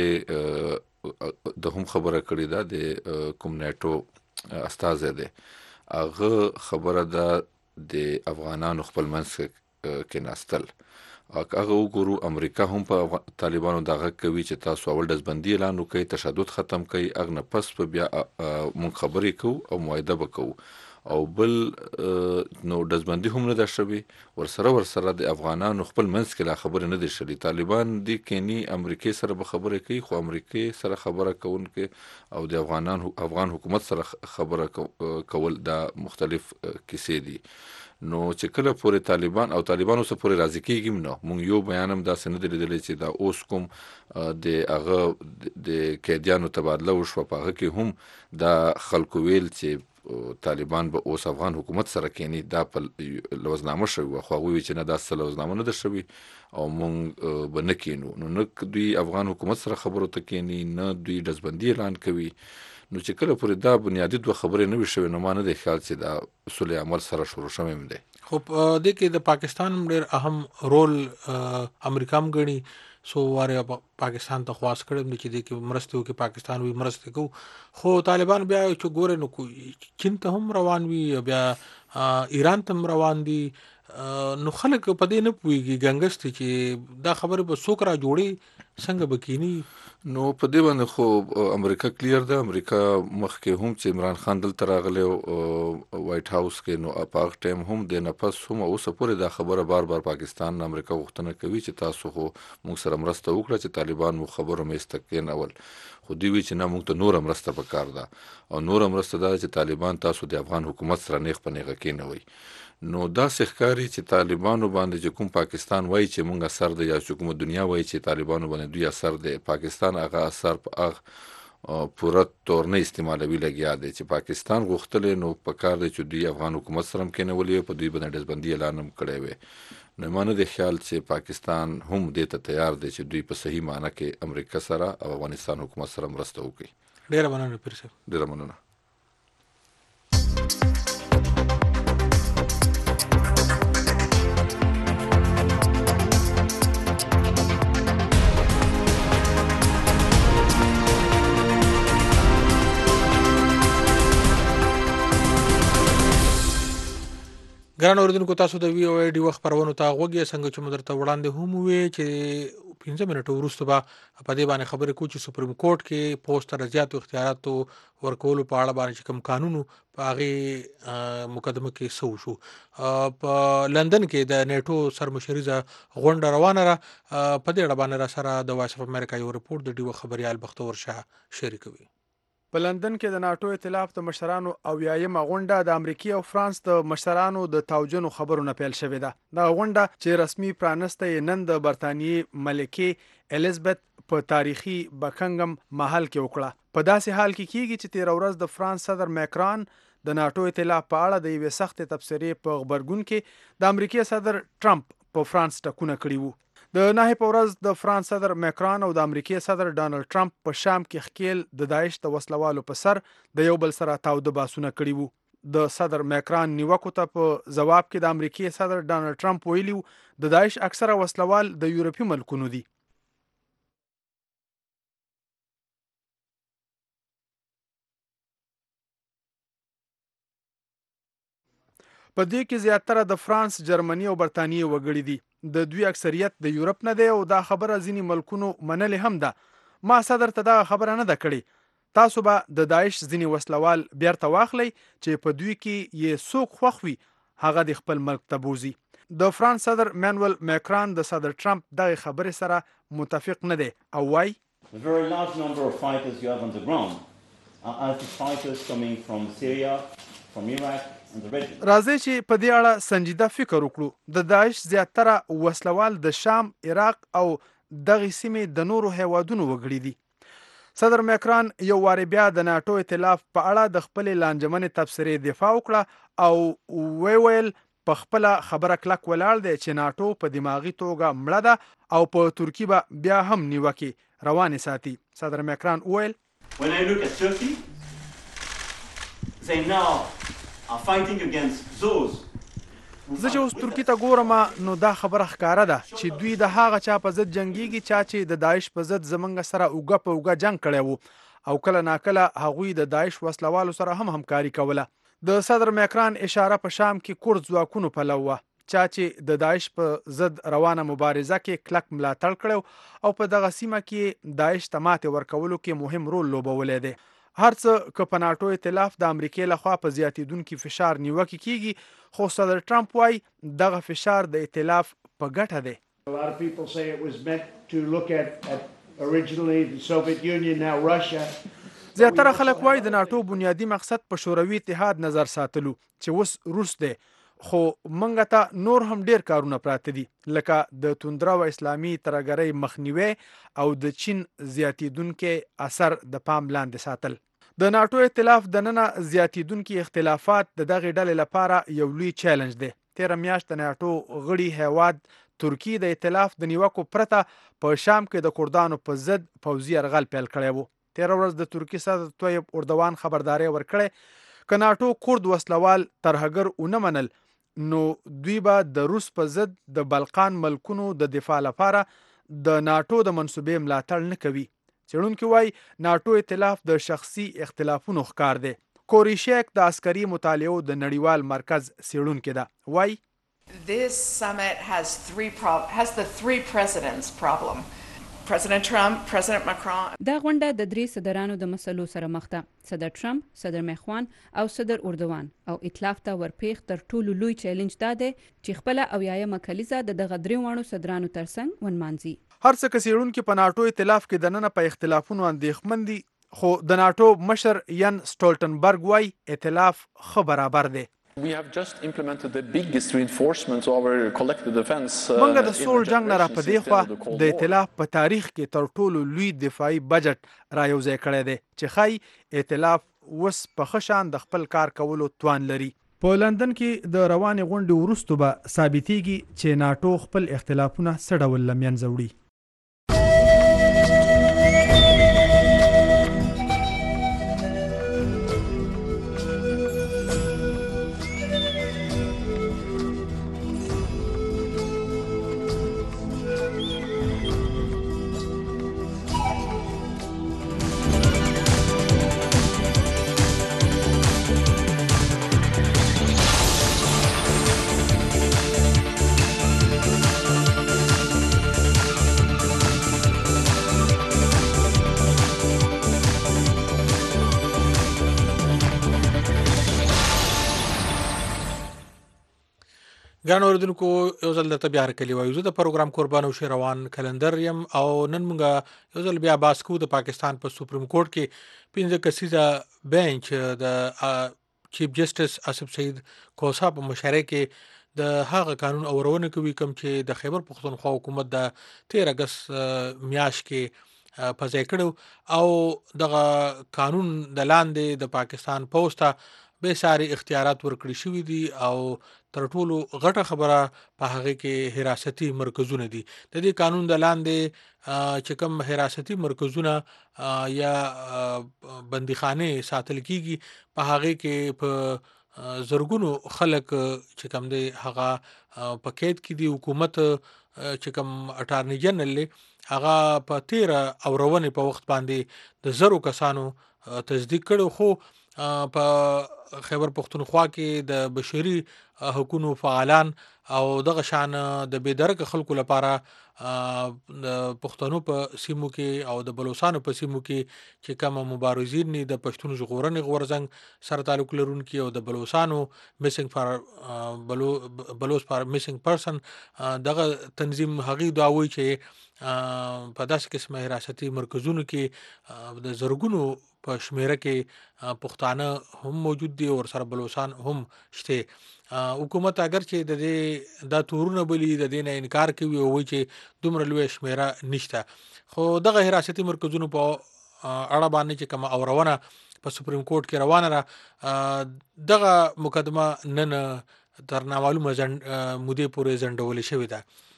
[SPEAKER 15] کوم د هم خبره کړې ده د کوم نیټو استاذ دی هغه خبره ده د افغانانو خپل منځ کې ناستل هغه وګورو امریکا هم په طالبانو دغه کوي چې تاسو اول دزبندي اعلان وکړي تشدد ختم کړي اغه پس په بیا مون خبرې کوو او معاهده وکړو او بل نو دزبندي هم نه ده شوی ورسره د افغانانو خپل منځ کې لا خبره نه دي شلي طالبان دي کینی امریکای سره به خبره کوي خو امریکای سره خبره کوونکې او د افغان حکومت سره خبره کول دا مختلف کیسې دي نو چې کله پورې طالبان او طالبانو سره پورې راضي کیږي نو مونږ یو بیانم دا سند لیدل چې دا اوس کوم د هغه د قیدیانو تبادله وشو په هغه کې هم دا خلکو ویل چې طالبان به اوس افغان حکومت سره کینی دا په لوزنامه شوی خو هغه چې نه دا لوزنامه نه ده شوی او مونږ به نه کینو نو نه دوی افغان حکومت سره خبرو ته کینی نه دوی دزبندي اعلان کوي نو چې کله پورې دا بنیادی دوه خبرې نه وشوي نو ما نه دی خیال چې دا اصول عمل سره شروع شوی دی.
[SPEAKER 3] خو د کې د پاکستان ډېر اهم رول امریکا هم غني سو واره پاکستان ته خواست کړم چې د کې مرستو کې پاکستان وی مرسته کو خو طالبان بیا چې ګوره نو چین ته هم روان وي بیا ایران ته هم روان دي نو خلک په دې نه پويږي ګنګست چې دا خبره به څوک را جوړي څنګه بکینی؟
[SPEAKER 15] نو په دې باندې خو امریکا کلیر ده. امریکا مخکې هم چې عمران خان دلته راغلی وایټ هاوس کې، نو په هغه ټایم هم د نفس هم اوسه پورې دا خبره بار پاکستان امریکا غوښتنه کوي چې تاسو خو موږ سره مرسته وکړه چې طالبان مو خبرو میسته کېنول، خو دوی وی چې نه موږ ته نور مرسته پکار ده، او نور مرسته ده چې طالبان تاسو د افغان حکومت سره نیغ په نیغه کېنوي. نو دا ښکاري چې طالبانو باندې چې کوم پاکستان وایي چې مونږ اثر دی، یا چې کوم دنیا وایي چې طالبانو باندې دوی اثر دی، پاکستان هغه اثر په هغه پوره تور نه استعمالوي لګیا دی چې پاکستان غوښتل نو په کار دی چې دوی افغان حکومت سره هم کېنولي، په دوی باندې ډزبندي اعلان هم کړی وي. نو مانه د خیال چې پاکستان هم دې ته تیار دی چې دوی په صحیح معنی کې امریکا سره او افغانستان حکومت سره مرسته وکړي.
[SPEAKER 3] ډیره مننه پیر صاحب.
[SPEAKER 15] ډیره مننه.
[SPEAKER 3] ګران اوریدونکو، تاسو د وی او ای ډي وخت پرونو ته غوږی څنګه چې مدرته وړاندې هم وی چې 15 منټو وروسته به په دې باندې خبرې کوو چې سپریم کورټ کې پوسټ تر زیاتو اختیاراتو ورکولو په اړه باندې کوم قانونو په هغه مقدمه کې سو شو. په لندن کې د نیټو سرمشریزه غونډه روانه را، په دې اړه باندې را سره د وایس اف امریکا یو رپورټ د ډیو خبريال بختور شاه شریکوي.
[SPEAKER 16] په لندن کې د ناتو ائتلاف د مشرانو او یایمه غونډه د امریکا او فرانس د مشرانو د توجنو خبرونه پیل شوې ده. دا غونډه چې رسمي پرانسته نن د برتانیې ملکه الیزابت په تاریخي بکنګم محل کې وکړه. په داسې حال کې کیږي چې 13 ورځ د فرانس صدر ماکرون د ناتو ائتلاف په اړه د یوې سخت تبصرې په خبرګون کې د امریکا صدر ټرمپ په فرانس ټکونه کړی وو. د نه په ورځ د فرانس صدر ماکرون او د امریکا صدر ډانلډ ټرمپ په شام کې خکیل د داعش د وسلوالو په سر د یو بل سره تاوده باسونه کړی وو. د صدر ماکرون نیوکو ته په جواب کې د امریکا صدر ډانلډ ټرمپ ویلیو د داعش اکثره وسلوال د یورپی ملکونو دي. په دې کې زیاتره د فرانس، جرمني او برتانیې وګړي دي. د دوی اکثریت د یورپ نه دی او دا خبره ځینې ملکونو منلې هم ده. ما صدر ته دا خبره نه ده کړې. تاسو به د داعش ځینې وسلوال بیرته واخلئ چې په دوی کې یې څوک خوښ وي هغه د خپل ملک ته بوزي. د فرانس صدر مانویل ماکرون د صدر ټرمپ دغه خبرې سره متفق نه دی او وايي
[SPEAKER 17] The very large number of fighters you have on the ground are ISIS fighters coming from Syria, from Iraq.
[SPEAKER 16] راځي چې په دې اړه سنجیده فکر وکړو. د داعش زیاتره وسلوال د شام، عراق او دغه سیمې د نورو هیوادونو وګړي دي. صدر ماکرون یو واری بیا د ناتو ائتلاف په اړه د خپل لانجمنې تبصرې دفاع وکړه او ویل په خپل خبره کلک ولاړ دی چې ناتو په دماغي توګه مړه ده او په ترکی به بیا هم نیوکه روانه ساتي. صدر ماکرون ویل
[SPEAKER 17] When I look at Turkey, they now are fighting against those.
[SPEAKER 16] زه چې اوس ترکی ته ګورم نو دا خبره ښکاره ده چې دوی د هغه چا په ضد جنگيږي چې د داعش په ضد زمنګ سره اوګه په اوګه جنگ کړی وو او کله ناکله هغوی د داعش وسلوالو سره هم همکاري کوله. د صدر ماکرون اشاره په شام کې کورد ځواکونو په لوه چې د داعش په ضد روانه مبارزه کې کلک ملاتړ کړو او په دغه سیمه کې داعش ته ماتې ورکولو کې مهم رول لوبولی دی. هر څه که په ناتو ائتلاف د امریکا لخوا په زیاتیدونکو فشار نیوکه کیږي، خو صدر ټرمپ وايي دغه فشار د ائتلاف په ګټه دی.
[SPEAKER 18] A lot of people say it was meant to look at originally the Soviet Union, now Russia.
[SPEAKER 16] زیاتره خلک وايي د ناتو بنیادی مقصد په شوروي اتحاد نظر ساتلو چې اوس روس دی، خو منګه ته نور هم ډیر کارونه پراته دي لکه د توندرا او اسلامي ترګرۍ مخنیوي او د چین زیاتیدونکو اثر د پام لاندې ساتل. د ناتو ائتلاف د نن زیاتیدونکو اختلافات د دغه ډلې لپاره یو لوی چیلنج دی. 13 میاشت د ناتو غړي هیواد ترکی د ائتلاف د نیوکو پرته په شام کې د کردانو په ضد پوځي یرغل پیل کړی وو. 13 ورځ د ترکی صدر طیب اردوان خبرداري ورکړې ک ناتو کورد وسلوال ترهګر ونه منل نو دوی به د روس په ضد د بلقان ملکونو د دفاع لپاره د ناتو د منسوبې ملاتړ نه کوي. څېړونکي وایي ناتو ائتلاف د شخصي اختلافونو ښکار دی. کوری شیک د عسکري مطالعو د نړیوال مرکز څېړونکې ده. وایي
[SPEAKER 19] This summit has the three presidents problem. President Trump, President Macron.
[SPEAKER 14] دا غونډه د درې صدرانو د مسلو سره مخ ده. صدر ټرمپ، صدر مخوان او صدر اردوان او ائتلاف ته ورپیښ تر ټولو لوی چیلنج دا دی چې خپل اویایمه کلیزه د دغه درې وانو صدرانو ترڅنګ ونمانځي.
[SPEAKER 16] هر څه کسیړونکو په ناتو ائتلاف کې د نن په اختلافونو اندېښمن دي، خو د ناتو مشر ین سټولټنبرګ وايي ائتلاف خو برابر دی.
[SPEAKER 20] We have just implemented the biggest reinforcements of our collective defense.
[SPEAKER 16] منګه د سول جنگ نه را پدې خو د ائتلاف په تاریخ کې تر ټولو لوی دفاعي بجټ را یوځای کړی دی چې خای ائتلاف وس په خشان د خپل کار کولو توان لري. په لندن کې د روانې غونډې وروسته به ثابتېږي چې ناتو خپل اختلافونه څه ډول له منځه وړي. ګران اوریدونکو یو ځل درته بیا هرکلی وایو. زه د پروګرام قربان او شیروان کلندر یم او نن موږ یو ځل بیا بحث کوو د پاکستان په سپریم کورټ کې 15 کسیزه بینچ د چیف جسټس آصف سعید کوسا په مشرۍ کې د هغه قانون اورونه کوي کوم چې د خیبر پختونخوا حکومت د 13 اگست میاشت کې په ځای کړو او دغه قانون د لاندې د پاکستان پوسټه به ساري اختیارات ورکړي شوې دي او تر ټولو غټه خبره په هغه کې حراستی مرکزونه دي. د دې قانون د لاندې چې کوم حراستی مرکزونه یا بندیخانه ساتل کیږي په هغه کې په زرګونو خلک چې کوم دی هغه په قید کې دي. حکومت چې کوم اټارنی جنرال هغه په 13 اورونه په وخت باندې د زرو کسانو تصدیق کړو، خو په خیبر پختونخوا کې د بشري حقوقو فعالان او دغه شان د بيدرک خلکو لپاره د پښتنو په سیمو کې او د بلوچستان په سیمو کې چې کوم مبارزین دي د پښتون ژغورنې غورزنګ سره تعلق لرونکي او د بلوچستانو میسنګ فار بلوچ فار میسنګ پرسن دغه تنظیم هغه داوي چې په داسې قسمه حراستی مرکزونو کې د زرګونو په شمیره کې پښتانه هم موجود دي او سره بلوچستان هم شته. حکومت اگر چې د دې د تورونه بلی د دې نه انکار کوي او وایي چې دومره لوی شمیره نشته، خو دغه حراستی مرکزونو په اړه باندې چې کوم اورونه په سپریم کورټ کې روانه را دغه مقدمه نن تر نامعلومه مودې پورې ځنډول شوې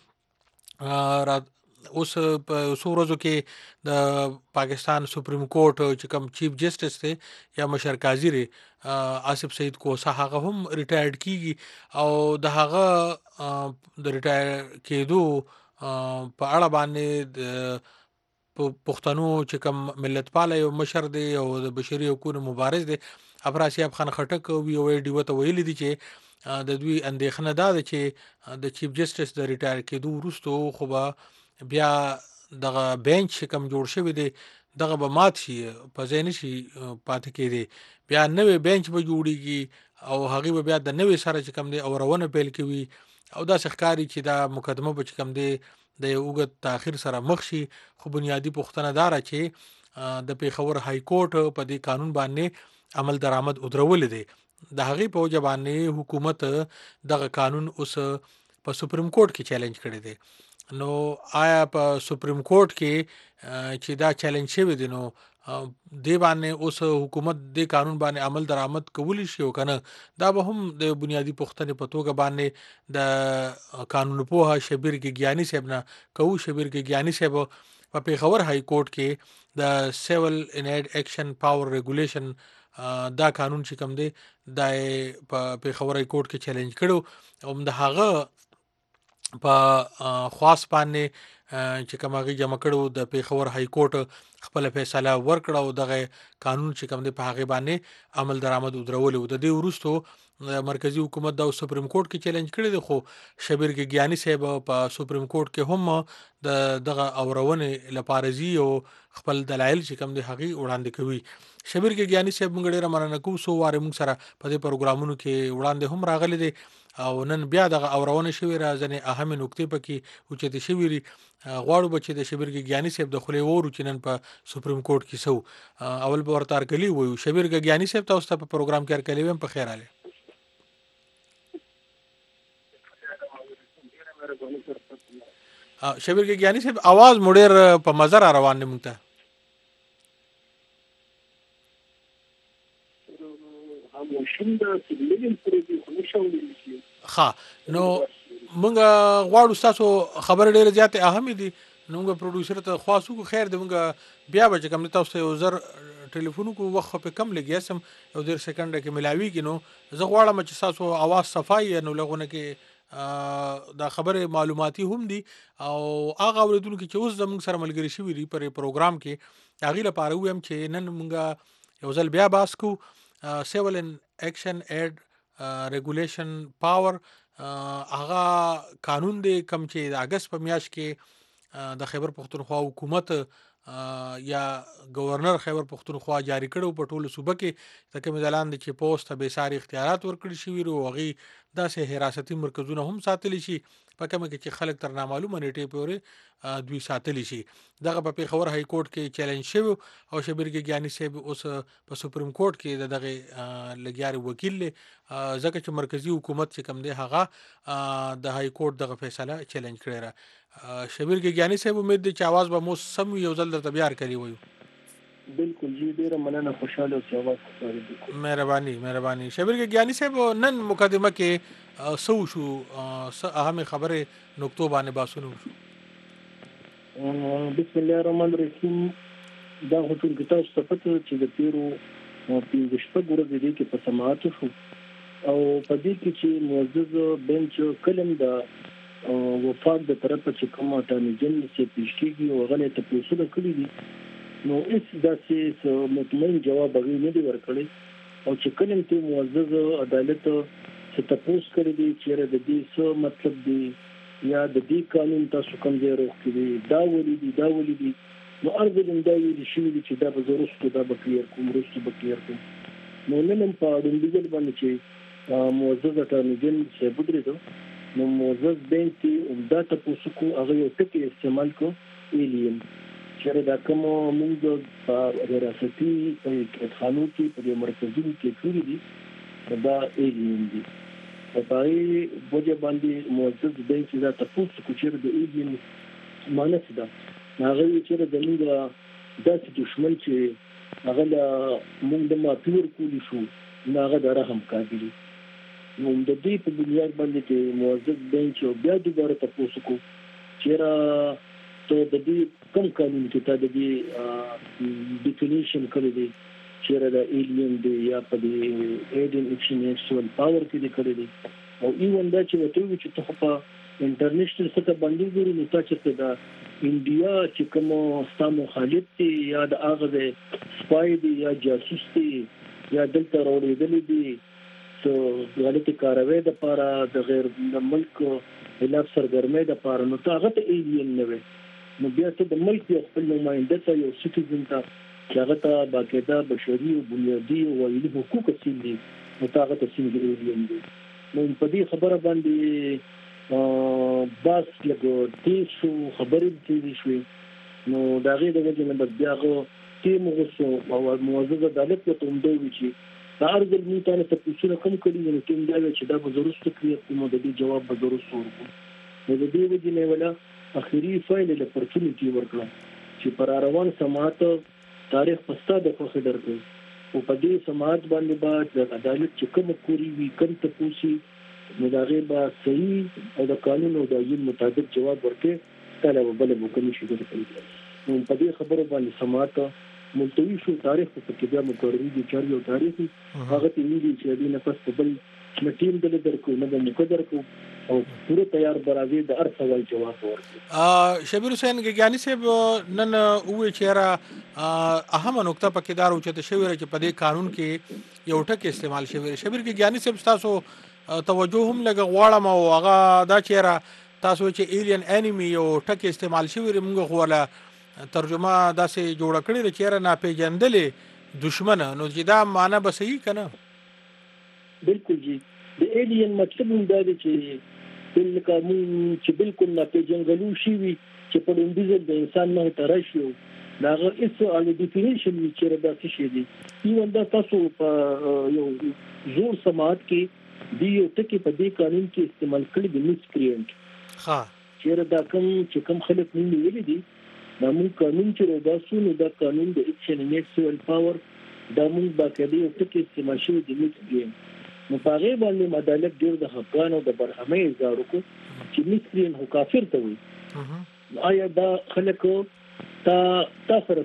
[SPEAKER 16] ده. اوس په ورځو کې د پاکستان سپریم کورټ چې کوم چیف جسټس دی یا مشر قاضي ری آصف سعید کوسا هغه هم ریټایرډ کیږي او د هغه د ریټایر کېدو په اړه باندې د پښتنو چې کوم ملت پال یو مشر دی او د بشري حقوقو مبارز دی افراسیاب خان خټک وی ډیو ته ویل دي چې د دوی اندېښنه ده چې د چیف جسټس د ریټایر کېدو وروسته خو به بیا دغه بینچ کم جوړ شوی دی دغه به مات شي په ځای نشي پاتې کېدی، بیا نوې بینچ به جوړیږي او هغه به بیا د نوې سره چې کم دی اورونه پیل کوي او دا ښکاری چې دا مقدمه به چې کم دی د یو وګت تاخير سره مخ شي. خو بنیادی پوښتنه دار چې د پیښور های کورټ په دې قانون باندې عمل درآمد ودرول دي. د هغه په وجه باندې حکومت دغه قانون اوس په سپریم کورټ کې چیلنج کړی دی. نو آیا په سپریم کورټ کې چې دا چیلنج شوی دی نو دی باندې اوس حکومت د قانون باندې عمل درآمد کولی شي او کنه دا به هم د بنیادی پوښتنې په توګه باندې د قانون پوها شبیر ګیانی صاحب نه کوو. شبیر ګیانی صاحب په پیښور های کورټ کې د سیول ان ایډ ایکشن پاور ریګولیشن دا قانون چې کوم دی د په پیښور های کورټ کې چیلنج کړو او د هغه
[SPEAKER 3] په خاص باندې چې کوم هغه جمع کړو د پیښور های کورټ خپل فیصله ورکړه او دغه قانون چې کوم دی په هغه باندې عمل درآمد ودرول او د دې وروسته مرکزی حکومت د سپریم کورټ کې چیلنج کړی دی خو شبیر ګیانی صاحب په سپریم کورټ کې هم د دغه اورونې لپاره زی او خپل دلایل چې کوم دی هغه وړاندې کوي شبیر ګیانی صاحب موږ ډیره مننه کوو سو واره موږ سره په دې پروګرامونو کې وړاندې هم راغلي دي او نن بیا دغه اورونه شوی راځنه اهم نقطې پکې او چې د شویری غواړو بچي د شبیر ګیانی صاحب د خلې وورو چې نن په سپریم کورټ کې سو اول به ورته ارکلی وایو شبیر ګیانی صاحب تاسو ته په پروګرام کې ارکلی ویم په خیر اله شبیر ګیانی صاحب आवाज مډیر په مزه را روان نه مونږ ته ها نو مونږ غواړو تاسو خبر ډیره زیاته اهمه دي نو موږ پروډوسر ته خاصو کو خیر دی موږ بیا به کوم تاسو ته زر ټلیفون کو وخت په کم لګي سم یو ډیر سکند کې ملاوي کینو زه غواړم چې تاسو आवाज صفای نو لغونه کې دا خبره معلوماتي هم دي او هغه اوریدونکو چې اوس زموږ سره ملګری شوی دی پر پروګرام کې هغه لپاره ویم چې نن موږ یو ځل بیا باس کو سیول ان اکشن ایډ ریګولیشن پاور هغه قانون دی کم چې د اگست په میاشت کې د خیبر پختونخوا حکومت یا گورنر خیبر پختونخوا جاری کړو په ټولو صوبه کې د کوم ځلان د چې پوسټ به ساري اختیارات ورکړي شوی او هغه داسې حراستي مرکزونه هم ساتلی شي په کومه کې چې خلک تر نامعلومه نیټه پورې دوی ساتلی شي دغه په پیښور های کورټ کې چیلنج شوی او شبیر ګیانی صاحب اوس په سپریم کورټ کې دغه لګیاري وکیل ځکه چې مرکزی حکومت چې کم دی هغه د های کورټ دغه فیصله چیلنج کړی را شبیر ګیانی صاحب امید دي چې आवाज به مو سم یو ځل درته بیا کړی وایو
[SPEAKER 21] بالکل جی ډیره مننه خوشاله او سیاوات کوي
[SPEAKER 3] مهرباني شبیر ګیانی صاحب نن مقدمه کې سو شو اهم خبره نقطو باندې باسونو شو
[SPEAKER 21] بسم الله الرحمن الرحیم دا هوټل کې تاسو ته پته چې د پیرو په شپږ ورځې کې په سماعت شو او په دې کې چې معزز بنچ کلم دا وفاق د طرفه چې کومه ټامی جن چې پیش کیږي او غلې ته پوسونه کړی دي نو اس داسې مطمئن جواب هغه نه دی ورکړی او چې کلم ته معزز عدالت څه تاسو کړی دي چې د دې څه مطلب دی یا د دې قانون تاسو کوم ځای راوړي دا ولې دي نو ارزم دا ویل شي چې دا به ضرورت دا به کلیر کوم نو نن په اړوند دي باندې چې معزز ټامی جن څه بدرې نو معزز بنتي دا تاسو کو هغه یو ټکی استعمال کو ایلیم چې دا کوم موږ په ریاستي په خانو کې په مرکزي کې کړی دي دا ایلیم دي په پای بوجه باندې معزز بنتي دا تاسو کو چې د ایلیم مانس دا هغه چې د موږ داسې دشمن چې هغه موږ د ماتور کولی شو هغه د رحم قابل نو د دې په بنیاد باندې چې معزز بنچ بیا دوباره تاسو کو چیرې ته د دې کوم قانون کې ته د دې ډیفینیشن کړی دی چیرې د ایلین دی یا په دې ایډن اکشن ایکچوال پاور کې کړی دی او ایون دا چې وته چې ته په انټرنیشنل سطح باندې ګورې نو تاسو ته دا انډیا چې کوم ستاسو مخالف دی یا د هغه سپای دی یا جاسوس دی یا دلته راوړل دي څو غلطي کاروي د لپاره د غیر ملک خلاف سرګرمۍ د لپاره نو هغه ته ایلین نه وي نو بیا ته د ملک خپل نماینده ته یو سټیزن ته چې هغه ته باقاعده بشري او بنیادي او علمي حقوق اصل دي نو هغه ته څنګه ایلین دي نو په دې خبره باندې باس لګو دې شو خبرې دي شوي نو دا غي د وجه نه بیا غو کې موږ او معزز عدالت ته تومدوي چې دا ارزل مې ته تاسو کوم کړی نو ټیم دا چې دا به ضرورت کړی کوم د دې جواب به ضرورت ورکړو نو د دې وجه نه ولا اخیری فایل له اپورتونټی ورکړه چې پر روان سماعت تاریخ پستا د خوښ درکړي او په دې سماعت باندې بعد د عدالت چې کوم کوری وی کوم تاسو نو دا غي با صحیح او د قانون او د عین مطابق جواب ورکړي کله بل مکمل شي نو په دې خبره باندې سماعت ملتوی شو تاریخ په کې بیا مقرري دي چې یو تاریخي هغه ته ویلي چې د نفس په بل ټیم د درکو نه د مقدر کو او پوره تیار برابر د هر سوال جواب ورکړي.
[SPEAKER 3] شبیر حسین ګیانی صاحب نن وې چیرې اهم نقطه پکې دار او چې شویره چې په دې قانون کې یو ټکی استعمال شوی. شبیر ګیانی صاحب تاسو توجه هم لګ غواړم او هغه دا چیرې تاسو چې ایلین انیمی یو ټکی استعمال شوی موږ غواړه ترجمه داسې جوړ کړی د چیرې ناپېژندلې دشمن نو چې دا معنی به صحیح کنه.
[SPEAKER 21] بالکل جی د ایلین مطلب دا دی چې بل قانون چې بالکل ناپېژندلو شي وي چې په لومړي ځل د انسان نه تراشي دا هیڅ اړ ډیفینیشن چې دا څه شي دي یو دا تاسو په یو زور سماعت کې دی یو ټکی په دې قانون کې استعمال کړی د مسکرینټ
[SPEAKER 3] ها
[SPEAKER 21] چې دا کوم خلک نه ویلي دي دا موږ قانون چې راځو نو دا قانون د اکشن نیکسوال پاور دا موږ باقاعده یو ټکی استعمال شوی د مسکرینټ نو پاره باندې عدالت ډیر د حقانو د برهمه اظهار وکړي چې مسکرین هو کافر ته وي. آیا دا خلک تا سره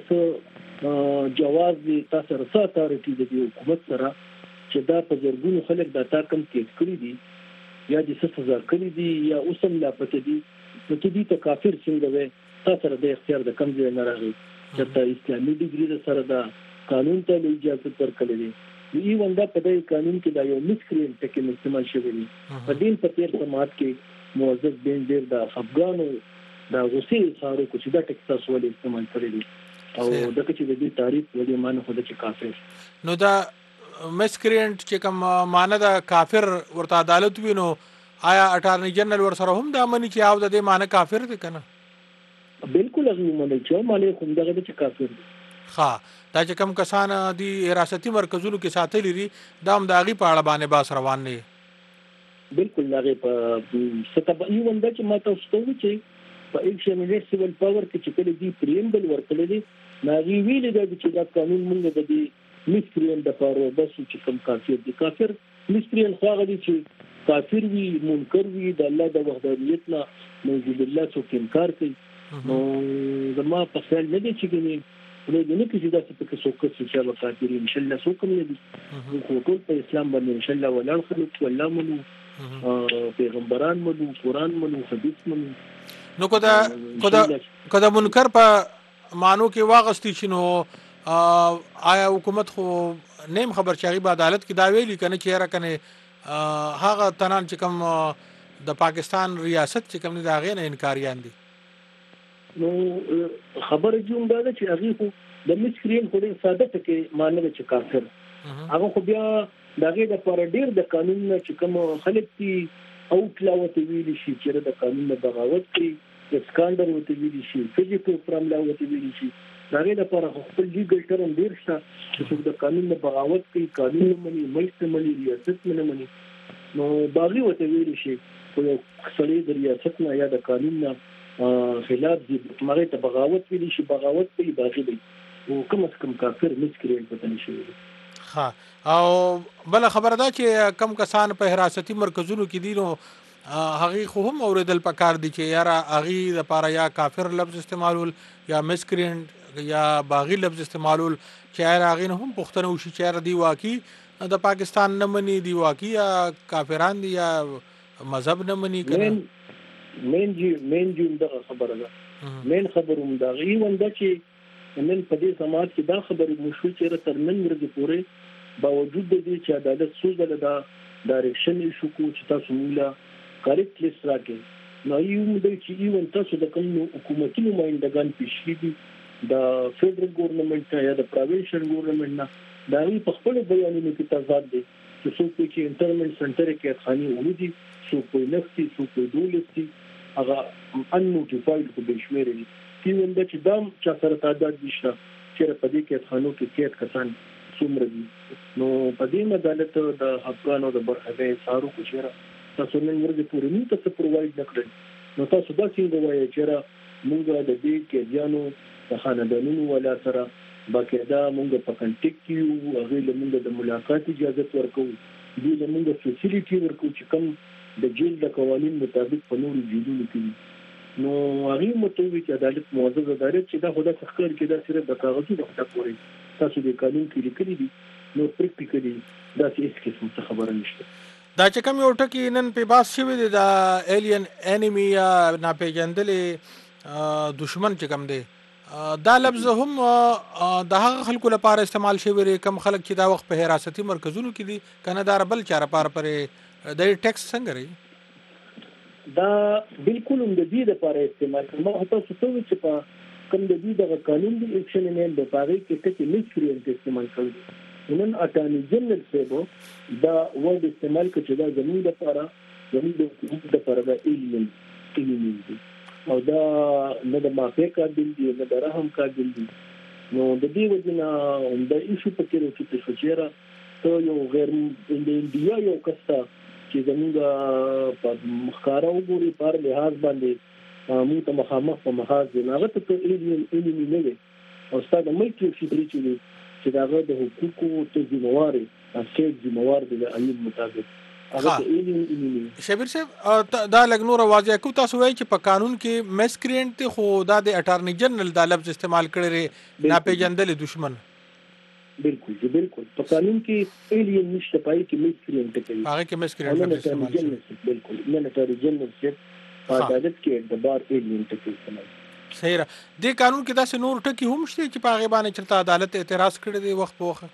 [SPEAKER 21] جواز دي تاسو سره اتارټي د حکومت سره چې دا په زرګونو خلک دا تا کم کېټ کړی دي یا د سزا کړی دي یا اوسم لا پته دي نو چې دي ته کافر څنګه وي تاسو سره د اختیار د کم ځای نه راغی چې تا اسلامي ډیګري سره دا قانون ته اجازه ورکړلې دي ایون دا په دې قانون کې دا یو مسکرین ټکی استعمال شوی دی. په دې په تیر سماعت کې موظف بین ډیر د افغانو دا غوسې سارو کو چې دا ټکی تاسو ولې استعمال کړی دي او دغه چې د دې تعریف ولې معنی خو د چې کافر
[SPEAKER 3] نو دا مسکرینټ چې کوم معنی دا کافر ورته عدالت وینو آیا اټارنی جنرال ور سره هم دا معنی چې او د دې معنی کافر دی کنه؟
[SPEAKER 21] بالکل هغه معنی چې معنی کوم دغه چې کافر دی.
[SPEAKER 3] ها دا چې کوم کسان دي حراستي مرکزونو کې ساتلي دي دا هم د هغې په اړه باندې باس روان نه
[SPEAKER 21] بالکل هغې په ستبه ایون دا چې ما تاسو ته وویل چې په ایکشن سیول پاور کې چې کله دي پریمبل ورکړی دي نو هغې ویلي دی چې دا قانون موږ د دې مسکرین دپاره بس چې کوم کافر دي کافر مسکرین خو هغه دي چې کافر وي منکر وي د الله د وحدانیت نه موجود الله څوک انکار کوي نو زما په خیال نه دی چې ګنې نو د نکې چې داسې پکې څوک چې کافر ان شاء الله څوک نه دي خو ټول په اسلام باندې ان شاء الله ولاړ خلک والله منو پیغمبران منو قرآن منو حدیث منو
[SPEAKER 3] نو کدا منکر په مانو کې واغستی چې نو آیا حکومت خو نیم خبر چاغي په عدالت کې دا ویلي کنه چې را کنه هغه تنان چې کوم د پاکستان ریاست چې کوم نه غي نه انکاریان دي
[SPEAKER 21] نو خبره جوړ ده چې هغه خو د مسکرین په ډیر ساده ټکی معنی چې کافر هغه خو بیا دغه د پر ډیر د قانون چې کوم خلک دي او کلاوت ویل شي چې د قانون د بغاوت کوي اسکاندر وته ویل شي فزیکل پراملا وته ویل شي دغه د پر خپل لیګل ټرم ډیر شته چې د قانون د بغاوت کوي قانون مني ملک مني ریاست مني نو باغی وته ویل شي خو سړی د ریاست نه یا د قانون نه خلاف دي مګر ته بغاوت ویل شي بغاوت کوي باغی دی او کوم کم کافر مسکرین پته نشي
[SPEAKER 3] ها او بل خبره ده چې کم کسان په حراستي مرکزونو کې دي نو هغه خو هم اوریدل پکار دي چې یاره هغه د پاره یا کافر لفظ استعمالول یا مسکرین یا باغی لفظ استعمالول چې هغه نه هم پښتنه وشي چې دی واقعي د پاکستان نه مني دی واقعي یا کافران دي یا مذهب نه مني کنه
[SPEAKER 21] مین دا خبره ده مین خبروم دا ایون دا چې نن په دې سماعت کې دا خبره مشهور چې تر نن ورځې پورې باوجود د دې چې عدالت سوزله دا ډایرکشن ایشو کو چې تاسو مولا کریکټ لیست راکې نو یو مده چې ایون تاسو د کوم حکومتي نمائندگان پیشي دي د فدرال ګورنمنت یا د پروینشل ګورنمنت نه دا وی په خپل بیانونو کې تضاد دي چې څوک چې انټرمنټ سنټر کې خاني ولودي څوک په نفسي څوک په دولتي هغه انوټیفاید کو بشمیر دي کیون د چې دام چا سره تعداد نشته چې په دې کې خانو کې کسان څومره دي نو په دې عدالت د افغانو د برخه سارو کو چیرې تاسو نن ورته پورې نه تاسو پرووايډ نکړئ نو تاسو دا څنګه وایي چې موږ د دې کې ځانو د خاندانونو ولا سره باقاعده موږ په کنټیکټ کې هغه موږ د ملاقات اجازه ورکو دي موږ فیسیلیټي ورکو چې کوم د جیل د قوانين مطابق په نورو جیلونو کې نو هغه متوي چې عدالت موظف عدالت چې دا خدای څخه کې دا صرف د کاغذي وخت پورې تاسو د قانون کې لیکلي دي نو پریکټیکلی دا هیڅ قسم څه خبره نشته
[SPEAKER 3] دا چې کوم یو ټکی نن په باس شوی دی دا ایلین انیمی یا ناپېژندلې دشمن چې کوم دی دا لفظ هم د هغه خلکو لپاره استعمال شوی دی کم خلک چې دا وخت په حراستي مرکزونو کې دي کنه دا بل چاره پرې د ټیکس څنګه لري
[SPEAKER 21] دا بالکل هم د دې لپاره استعمال کوي ما تاسو ته چې په کوم د دې د قانون د اکشن نه د پاره کې ټکی مسکرینټ استعمال کوي نن اټارنی جنرال سیبو دا ورډ استعمال کوي چې دا زموږ لپاره د ایلین دی او دا نه د مافیا قابل دي نه د رحم قابل دي نو د دې وجنه د ایشو په کې راځي چې چیرې ته یو غیر انډیا یو کستا چې زموږ په مخکاره وګوري پر لحاظ باندې موږ ته مخامخ په محاذ نه غته ته ایلین نه وي او ستاسو د ملک فکري چې دا د حقوقو ته ذمہوار دي د عین مطابق
[SPEAKER 3] شبیر صاحب دا لګ نور واضح کو تاسو وایي چې په قانون کې مسکرینټ ته خو دا د اټارنی جنرال دا لفظ استعمال کړی ناپېژندل دشمن
[SPEAKER 21] بالکل په قانون کې ایلین نشته پای کې مسکرینټ کوي
[SPEAKER 3] هغه کې مسکرینټ
[SPEAKER 21] استعمال بالکل نه اټارنی جنرال چې په عدالت کې د بار ایلین ته استعمال
[SPEAKER 3] صحیح را د قانون کې دا نور ټکی هم شته چې په هغه باندې چرته عدالت اعتراض کړی دی وخت په وخت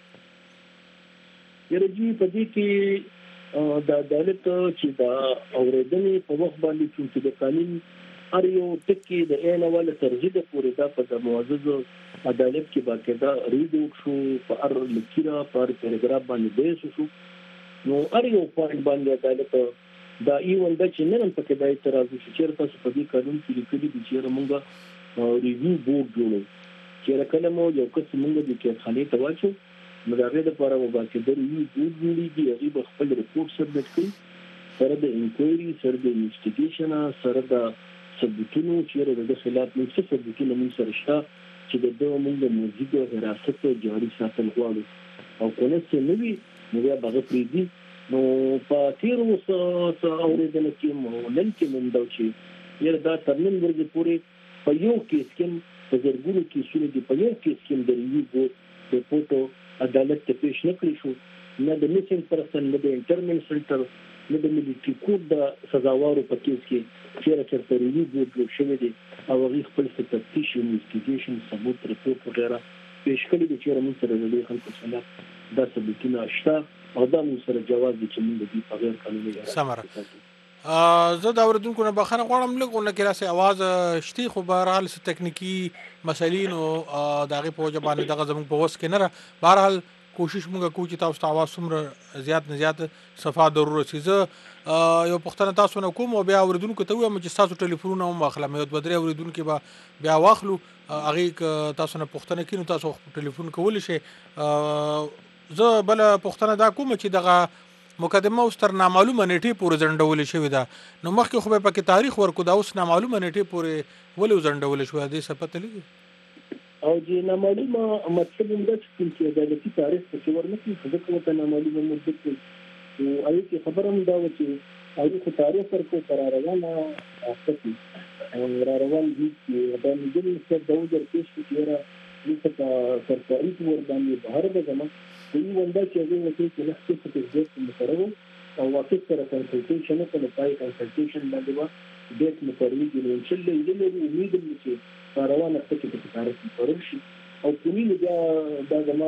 [SPEAKER 21] یره جی په دې کې د عدالت چې دا اوریدنې په وخت باندې چې د قانون هر یو ټکی د عین اول ترجیح پورې دا په معزز عدالت کې باقاعده ریډ شو په هر لیکره په پیراګراف باندې بیس شو نو هر یو پوینټ باندې عدالت دا ایون د چې نن په کې د اعتراض چې تاسو په دې قانون کې لیکلي دي چې موږ ریویو بورډ جوړو چې کله مو یو څه موږ د کې خانه ته واچو نو دا غوډه لپاره مباشر ریویو بورډ جوړیږي هغه خپل ریپورت سبمټ کوي سره د انکوایري سره د انویسټیګیشن سره د ثبوتونو چې د خلاف نو څه ثبوتونه موږ سره شته چې د دوه موږ موجوده حراست جاري ساتل غواړو او کله چې نوی نو بیا هغه پریدي نو په تیر وسه اوریدل کې نن کې مونږ دا چې یره دا ترنن ورګي پورې په یو کیس کې په زرګونو کې شول دي په یو کیس کې د ریویو د فوټو عدالت ته پیش نکړي شو نه د میسنګ پرسن نه د انټرمنټ سنټر نه د ملي کورټ د سزاوارو په کیس کې چیرته ریویو بورډ شوی دی او هغه خپل تفتیش انویسټیګیشن ثبوت ریپورت وغیرہ پیش کړي دي چې موږ سره د خلکو سره دا ثبوتونه شته او دا موږ سره جواز دي چې موږ دې په غیر قانوني
[SPEAKER 3] سمره زه دا اوریدونکو نه بخښنه غواړم لږ نه کې اواز شتي خو بهرحال څه تکنیکی مسلې نو دغه په وجه باندې دغه زموږ په وس کې نه را بهرحال کوشش موږ کوو چې تاسو ته اواز څومره زیات نه زیات صفه ضرورت شي زه یو پښتنه تاسو نه کوم او بیا اوریدونکو ته وایم چې تاسو ټلیفون هم واخلم یو بدري اوریدونکو به بیا واخلو هغه تاسو نه پښتنه کینو تاسو ټلیفون کول شي زه بل پښتنه دا کوم چې دغه مقدمه اوس تر نامعلومه نیټه پورې ځنډول شوې ده نو مخکې خو به پکې تاریخ ورکو دا اوس نامعلومه نیټه پورې ولې ځنډول شوې ده څه پته لګي
[SPEAKER 21] او چې نامعلومه مطلب هم دا چې عدالتي تاریخ په ورنکې خو کومه ته نامعلومه مدت او اې کې خبره هم دا و چې هغه تاریخ ورکو قرار روانه اخته او روان دي چې د مجلس څخه د وګړو کې چې را د سرکاري تور باندې بهر د زمو یو ونده چې هغه چې له څه څه د مقررو او واقع سره کنسلټیشن په پای کنسلټیشن باندې و ډیټ مقرري دي نو چې له امید لري چې روانه څه کې تاریخ پرور شي او کومي دا زما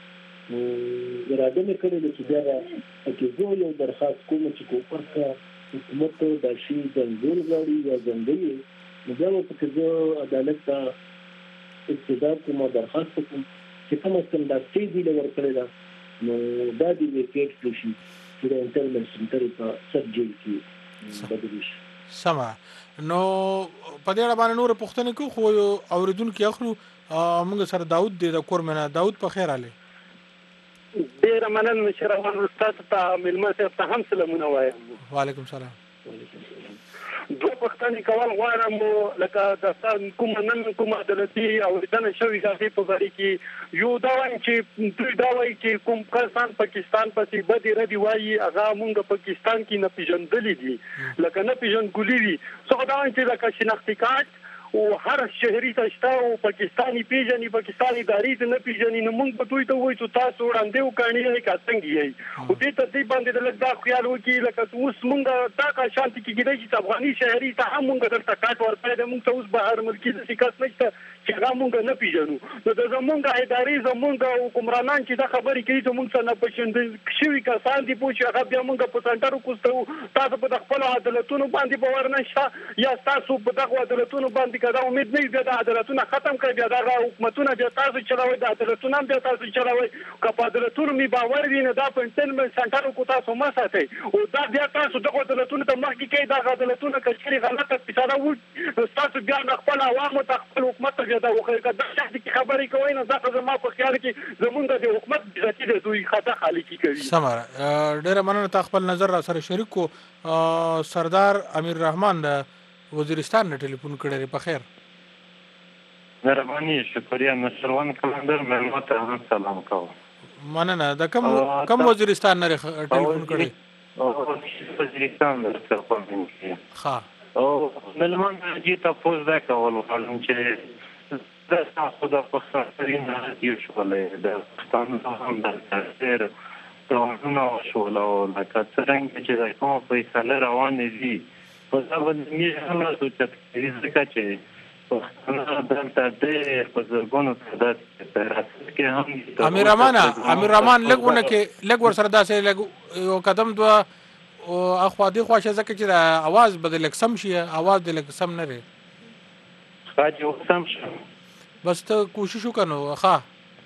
[SPEAKER 21] اراده مې کړې چې بیا چې زه یو درخواست کوم چې کوپرکا حکومت د شي ځنګل غړي یا ځنګلي نو بیا په کې عدالت ته استداد کوم درخواست کوم چې کوم څه د سټیج لور کړی دا نو دا د ویکټ پوشي چې د انټرنیټ سنټر په سب جیل کې بدل شي
[SPEAKER 3] سما نو په دې اړه باندې نور پوښتنه کوو خو اوریدونکو اخلو موږ سره داوود د کورمنه داوود په خیر علي
[SPEAKER 4] ډیر مننه مشروان استاد ته ملمسه ته هم سلامونه وایم
[SPEAKER 3] وعلیکم السلام
[SPEAKER 4] دوه پښتني کول غواړم لکه د کوم نن کوم عدالتي او دنه شوی غاښي په بری کې یو دا وایي چې دوی دا وایي چې کوم کسان پاکستان پسې بدی ردی وایي هغه مونږ پاکستان کې نه پیژندلې دي لکه نه پیژندګولې دي څو دا وایي چې لکه شناختی کارت او هر شهري تشتا او پاکستاني پیژني پاکستاني داري نه پیژني نو موږ په دوی ته وایو چې تاسو وړاندې وکړئ کا څنګه یې او دې ته دې باندې د لږ دا خیال وکړي لکه اوس موږ دا کا شانتي کېږي چې افغاني شهري ته هم موږ درته کاټ ورپای د موږ ته اوس بهر ملکی د سیاست نشته چې هغه موږ نه پیژنو نو د زمونږ اداري زمونږ حکمرانان چې دا خبرې کوي چې موږ څنګه پښند شوی کسان دي پوه هغه بیا موږ په سنټر کوستو تاسو په خپل عدالتونو باندې باور نشته یا تاسو په دغه عدالتونو باندې کدا امید نه بیا د عدالتونو ختم کړئ بیا د حکومتونو بیا تاسو چلوي د عدالتونو بیا تاسو چلوي که په عدالتونو می باور وي نه دا په انټرنل سنټر کو تاسو ما ساتي او دا بیا تاسو دغه عدالتونو ته مخکې کوي د عدالتونو کچري غلطه فیصله و تاسو بیا خپل عوامو ته خپل حکومت ته دا وخت کدا چې خبرې کوي نه دا زما په خیال کې زمونږ د حکومت ذاتي د دوی خطا خالقي کوي
[SPEAKER 3] سمره ډېر مننه تا خپل نظر را سره شریک کو سردار امیر رحمان د وزیرستان نه ټلیفون کړی په خیر
[SPEAKER 6] مهرباني شکریہ نصروان کلندر مې ته سلام کوم
[SPEAKER 3] مننه د کم وزیرستان نه ټلیفون کړی
[SPEAKER 6] او وزیرستان درته کوم
[SPEAKER 3] ها
[SPEAKER 6] او ملمان جی تاسو دا کول غواړم چې دا تاسو د پښتون نه یو شولې د پښتون هم د تاثیر نو شول او لکه څنګه چې دا کوم فیصله روانې دي په دا باندې مې هم راځي ځکه چې پښتون دلته د پزګونو تعداد کې هم
[SPEAKER 3] امیر رحمان لګونه کې لګ ور سره داسې لګ یو قدم دوا او اخوا دی خواشه ځکه چې د आवाज بدل سم شي आवाज د لګ سم نه لري
[SPEAKER 6] خاجو سم شي
[SPEAKER 3] بس ته کوشش وکړو ښه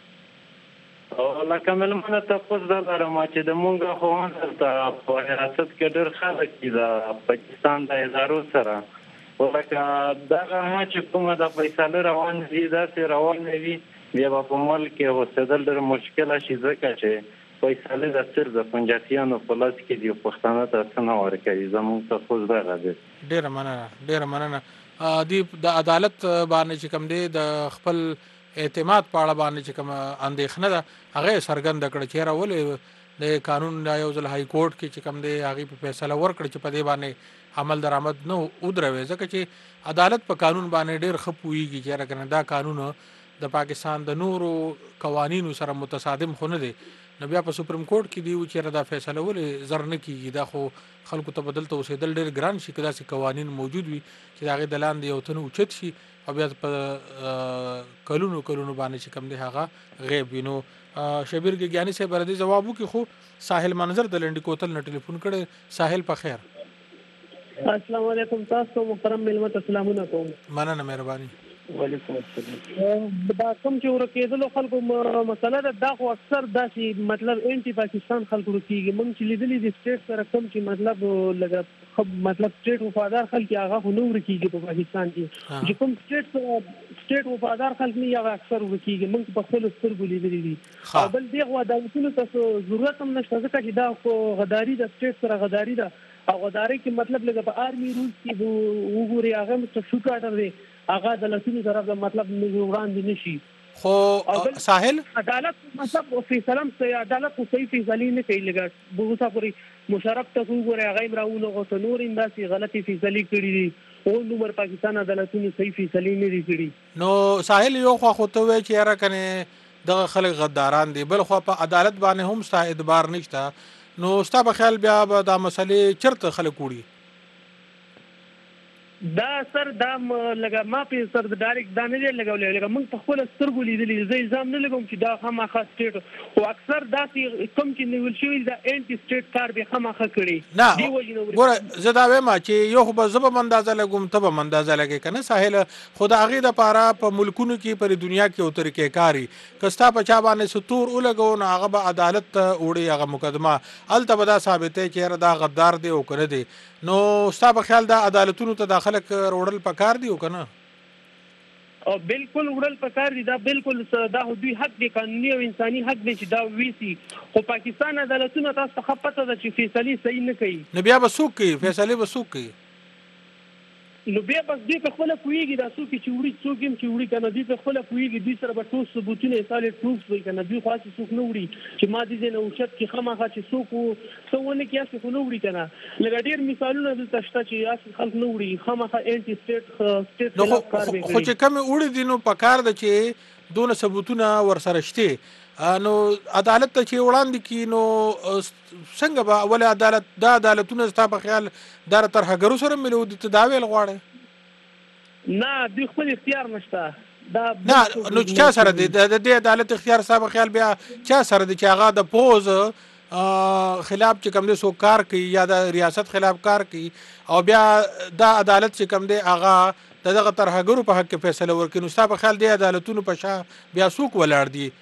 [SPEAKER 6] او لکه ملمنه تاسو دا لرم چې د مونږه خو ته په حراست کې ډېر خلک دي د پاکستان د ادارو سره ولکه دغه چې کومه د فیصله روان دي دا سه روان وي بیا په ملک کې اوسېدل ډېر مشکل شي ځکه چې فیصله د سر د پنجابیانو په لاس کې دی پښتانه ته څنګه ورکوي زموږ تاسو دا راځي
[SPEAKER 3] ډېر مننه دی د عدالت باندې چې کوم دی د خپل اعتماد په اړه باندې چې کوم اندېښنه ده هغه سرګند کړ چې راولې د قانون د یو ځل های کورټ کې چې کوم دی هغه په فیصله ورکړ چې په دې باندې عمل درآمد نه ودروي ځکه چې عدالت په قانون باندې ډېر خپويږي چې راکنه دا قانون د پاکستان د نورو قوانینو سره متصادم خو نه دی نو بیا په سپریم کورټ کې دی چې دا فیصله ولې زر نه کیږي دا خو خلکو ته بدلته اوسېدل ډېر ګران شي کدا سي قوانین موجود وي چې هغه د لاندې یو تنه اوچت شي او بیا په کلونو باندې چې کوم دی هغه غیب وینو شبیر کې ګیانی سے بردي جوابو کې خو ساحل منظر د لنډی کوتل نه ټلیفون کړي ساحل په خیر
[SPEAKER 22] السلام علیکم تاسو محترم ملمت السلام علیکم
[SPEAKER 3] مننه مهرباني
[SPEAKER 22] وعلیکم السلام دا کوم چې ورکېدل خلکو مسله دا خو اکثر داسې مطلب انټي پاکستان خلکو ورکېږي موږ چې لیدلې د سټیټ سره کوم چې مطلب سټیټ وفادار خلک هغه خو نو ورکېږي په پاکستان کې چې کوم سټیټ وفادار خلک نه هغه اکثر ورکېږي موږ په خپل سترګو لیدلې دي او بل دغه عدالتونو ته ضرورت هم نشته ځکه چې دا خو غداري د سټیټ سره غداري ده او غداري کې مطلب لکه په آرمي رولز کې وګوري هغه مستشفى کاټر دی هغه عدالتونو طرف مطلب وړاندې نشي
[SPEAKER 3] خو ساحل
[SPEAKER 22] عدالت مطلب فیصله صحیح عدالت خو صحیح فیصله نه کوي لګا بوسا پوری مشرف ته وګوري هغه راونه غوته نور انداسي غلطي فیصله کړې دي او نور پاکستان عدالتونو صحیح فیصله نه لري کړې
[SPEAKER 3] نو ساحل یو خو ته وی چې را کنه دغه خلک غداران دي بل خو په عدالت باندې هم ستا اعتبار نشته نو ستا په خیال بیا به دا مسلې چرته خلک وړي
[SPEAKER 22] دا سر دا لګا ما په سر د ډایرکټ دا نه لګولې لګا موږ په خپل سترګو لیدلې زې الزام نه لګوم چې دا خامخا سټیټ او اکثر دا کوم چې نیول شوی دا انټي سټیټ کار به خامخا کړي
[SPEAKER 3] نه ګوره زه دا وایم چې یو خو به زبه مندازه لګوم ته به مندازه لګي کنه ساحل خدا هغه د پاره په ملکونو کې پر دنیا کې او طریقې کاری کستا په چا باندې ستور ولګو نه هغه به عدالت وړي هغه مقدمه الته به ثابته چې دا غدار دی او کړی دی نو ستا په خیال دا عدالتونو ته داخله وړل پکار دی او کنه
[SPEAKER 22] او بالکل وړل پکار دي دا بالکل دا دوی حق دی قانوني او انساني حق دی چې دا ویسي خو پاکستان عدالتونو تاسو ته خپته ده چې فیصله صحیح نه کوي
[SPEAKER 3] نو بیا به څوک کوي فیصله به څوک کوي
[SPEAKER 22] نو بیا بس دې په خپل کویږي دا څوک چې وړي څوک هم چې وړي کنه دې په خپل کویږي دې سره به ټول ثبوتونه سالټ پروفز وي کنه دې خاص څوک نه وړي چې ما دې نه اوچت کې خامخا چې څوک څونه کې اسې خو نه وړي کنه لکه ډېر مثالونه دلته شته چې اسې خلک نه وړي خامخا انټي سټیټ خلاف کار کوي
[SPEAKER 3] خو چې کوم وړي دي نو پکار د چې دونه ثبوتونه ورسره شته نو عدالت ته چې وړاندې کی نو څنګه به اول عدالت دا عدالتونه ستا په خیال دا ترهګرو سره ملو دي تداویل غواړي
[SPEAKER 22] نه د خپل اختیار نشته دا
[SPEAKER 3] نه نو چا سره دی د دې عدالت اختیار صاحب خیال بیا چا سره دی چې هغه د پوز خلاف چې کوم دي سو کار کوي یا د ریاست خلاف کار کوي او بیا دا عدالت چې کوم دی هغه دغه ترهګرو په حق کې فیصله ورکړي نو ستا په خیال دی عدالتونو په شا بیا څوک ولاړ دي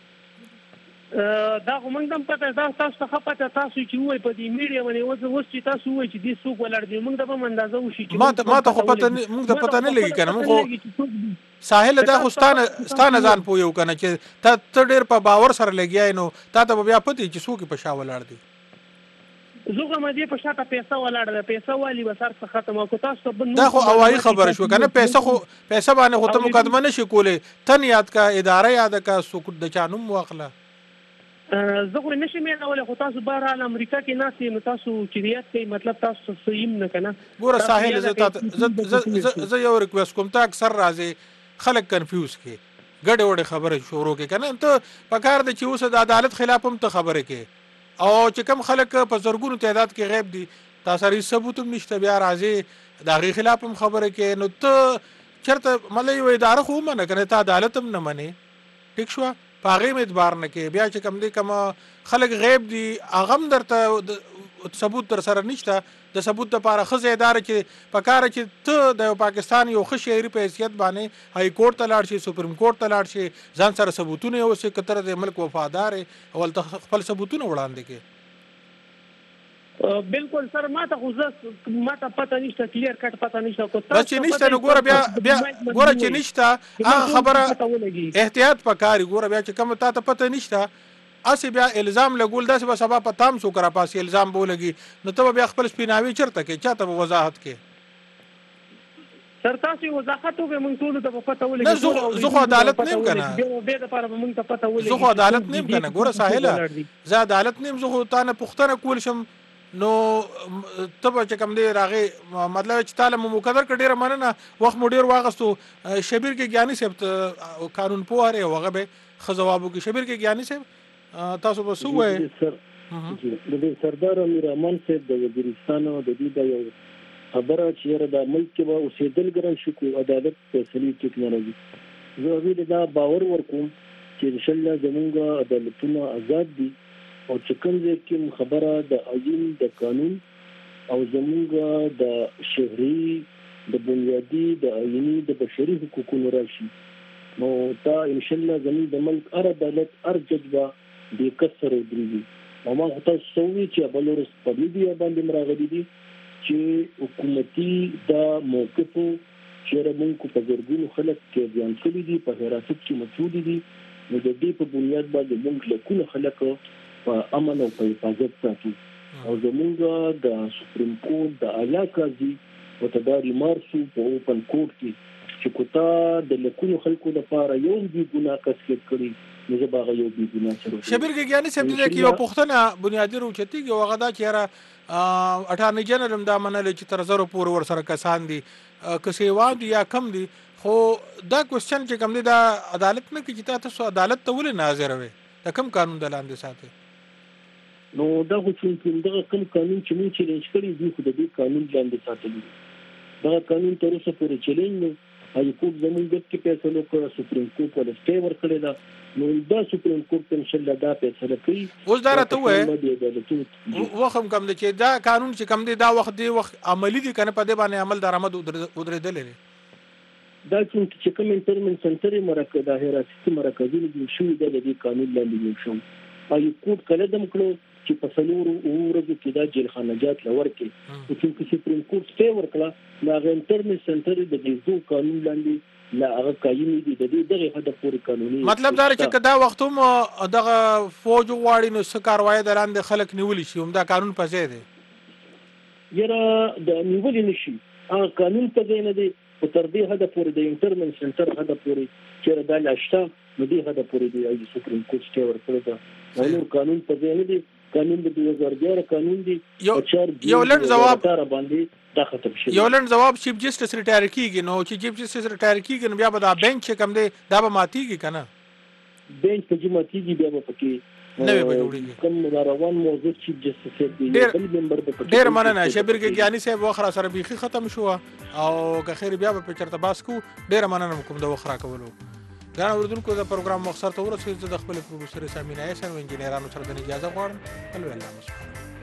[SPEAKER 22] دا موږ هم پته دا تاسو ته پته تاسو چې وای په دې میډیا باندې اوس چې تاسو وای چې دې څوک ولر دي موږ د په اندازه وشي چې
[SPEAKER 3] ما ته خو پته موږ د پته نه لګی کنه موږ ساحل دا خو ستانه ځان پویو کنه چې ته ډېر په باور سره لګیای نو تا ته بیا پته چې څوک په شا ولر دي
[SPEAKER 22] زوګه مې په شاته پیسې ولاړ ده پیسې والی بسار څخه ختمه کو تاسو
[SPEAKER 3] دا خو اوایي خبره شو کنه پیسې باندې خو ته مقدمه نشي کولای تن یاد کا اداره یاد کا سکوت د چانوم واخله
[SPEAKER 22] زه خو نشم یادولی خو تاسو بهرحال امریکا کې ناست یې نو تاسو چې ریاض کوئ مطلب تاسو صحیح نه که نه
[SPEAKER 3] ګوره ساحل زه یو ریکویسټ کوم ته اکثر راځې خلک کنفیوز کړي ګډې وډې خبرې شروع کړي که نه ته پکار دی چې اوس د عدالت خلاف هم ته خبرې کړې او چې کوم خلک په زرګونو تعداد کې غیب دي تا سره هېڅ ثبوت هم نشته بیا راځې د هغې خلاف هم خبرې کړې نو ته چېرته مطلب یو اداره خو ومنه که نه ته عدالت هم نه منې ټیک شوه په هغې م اعتبار نه کې بیا چې کوم دی کومه خلک غیب دي هغه هم درته ثبوت در سره نشته د ثبوت دپاره ښه ځای داره چې پکاره چې ته د پاکستان یو ښه شهري په حیثیت باندې های کورټ ته لاړ شي سپریم کورټ ته لاړ شي ځان سره ثبوتونه یې اوسې که ته د ملک وفادار یې اول ته خپل ثبوتونه وړاندې کړې
[SPEAKER 22] بالکل سر ماته خو ماته پته نشته کلیر کټ پته نشته کو
[SPEAKER 3] بس چې نشته نو ګوره بیا ګوره چې نشته هغه خبره احتیاط پکاري ګوره بیا چې کوم ته پته نشته اسی بیا الزام لګول داسې به سبا په تام سو کرا پاسې الزام به ولګي نو ته بیا خپل سپیناوي چرته کې چاته به وضاحت کې
[SPEAKER 22] سر تاسو وضاحت وکړئ موږ ټول ته پته ولګي
[SPEAKER 3] زه خو عدالت نیم کنه
[SPEAKER 22] به د پاره موږ ته پته ولګي
[SPEAKER 3] زه خو عدالت نیم کنه ګوره ساحله زه عدالت نیم زه خو تا نه پوښتنه کول شم نو ته به چې کوم دی راغې مطلب چې تعالی مو مقدر کړ ډېره مننه وخت مو ډېر واغستو شبیر کې ګیاني صاحب قانون پوه دی هغه به ښه ځواب وکړي شبیر کې ګیاني صاحب تاسو به څه وایئ
[SPEAKER 21] د سردار امیر امان صاحب د وزیرستان د دې د یو خبره چې د ملک کې به اوسېدل ګران شي کو عدالت فیصلې ټیکنالوژي زه هغې دا باور ورکوم چې انشاءالله زمونږ عدالتونه آزاد دي او چې کوم ځای کې خبره د عین د قانون او زمونږ د شهري د بنیادي د عیني د بشري حقوقو راشي نو دا انشاءالله زمونږ د ملک هر عدالت هر جج به د کسر ودرېږي او ما تاسو سوي چې بل ورځ په میډیا باندې مراغلي دي چې حکومتي دا موقفو چې موږ په ګرګونو خلک کې بیان کړی دي په حراست کې مسعود دي نو د دې په بنیاد باندې موږ له کوم خلک په امن او په حفاظت ساتو او زمونږ د سپریم کورټ د اعلی قاضي او تداري مارسو په اوپن کورټ کې چې کوتا د لکونو خلکو لپاره یو بي ګناه کسب کړی نو زباغه یو بي ګناه سره
[SPEAKER 3] شبیر کې ګیاني صاحب دې کې یو پښتنه بنیادی روچتي او غدا چیرې 18 جنرال دا منل چې تر زرو پور ور سره کسان دي کسيوان دي یا کم دي خو دا کوېسچن چې کوم دي دا عدالت نه کې چې تاسو عدالت ته ولې ناظر وي دا کوم قانون د لاندې ساتي
[SPEAKER 21] نو دا خو چې دغه کوم قانون چې موږ چیلنج کړی دی خو د دې قانون لاندې ساتلی دا قانون تر اوسه پورې چیلنج هاي کورټ زموږ کې فیصله کړه سپریم کورټ ول سټے ور کړی دا نو دا سپریم کورټ ان شاء الله دا فیصله کوي
[SPEAKER 3] اوس دا راته وې وخم کم دي چې دا قانون چې کم دي دا وخت عملی دي کنه په دې باندې عمل درآمد ودرېدل لري
[SPEAKER 21] دا چې کوم انټرمنټ سنټر مرکز د حراسي مرکزونه جوړ شوي د دې قانون لاندې جوړ شو هاي کورټ کله دم کړو چې په څلورو ورځو کې دا جیل خانجات لور کې چې سپریم کورټ سټے ورکړه دا انټرنیټ سنټر د دې قانون لاندې لا هغه قایم دي د دې دغه هدف پورې قانوني
[SPEAKER 3] مطلب دا چې دا وختوم دغه فوج غواړي نو څه کاروای دلاندې خلک نیول شي هم دا قانون پځې دی
[SPEAKER 21] یره د نیول نشي هغه قانون ته ځای نه دی او تر دې حده پورې د انټرنل سنټر حده پورې چې دا لاشته نو دې حده پورې دی د سپریم کورټ سټې ورکړی دا نور قانون ته ځای نه دی قانون د 2011 قانون دی
[SPEAKER 3] یو لړ جواب
[SPEAKER 21] باندې دا ختم شي
[SPEAKER 3] یو لړ جواب چیف جسټس ریټایر کیږي نو چې چیف جسټس ریټایر کیږي نو بیا به دا بینچ کم دی دا به ماتیږي کنه
[SPEAKER 21] بینچ ته چې ماتیږي بیا به پکې
[SPEAKER 3] نوې به جوړیږي
[SPEAKER 21] کوم روان موضوع چیف جسټس دی
[SPEAKER 3] بل ممبر به ډېر مننه شبیر ګیانی صاحب وخره سره بيخي ختم شو او که خیر بیا به چرته باس کو ډېر مننه کوم د وخره کولو دا اوردونکو د پروګرام مخسر ته ورسېد د خپل پروډوسر سامین ایسن او انجینرانو سره د اجازه غواړم الله مسلمان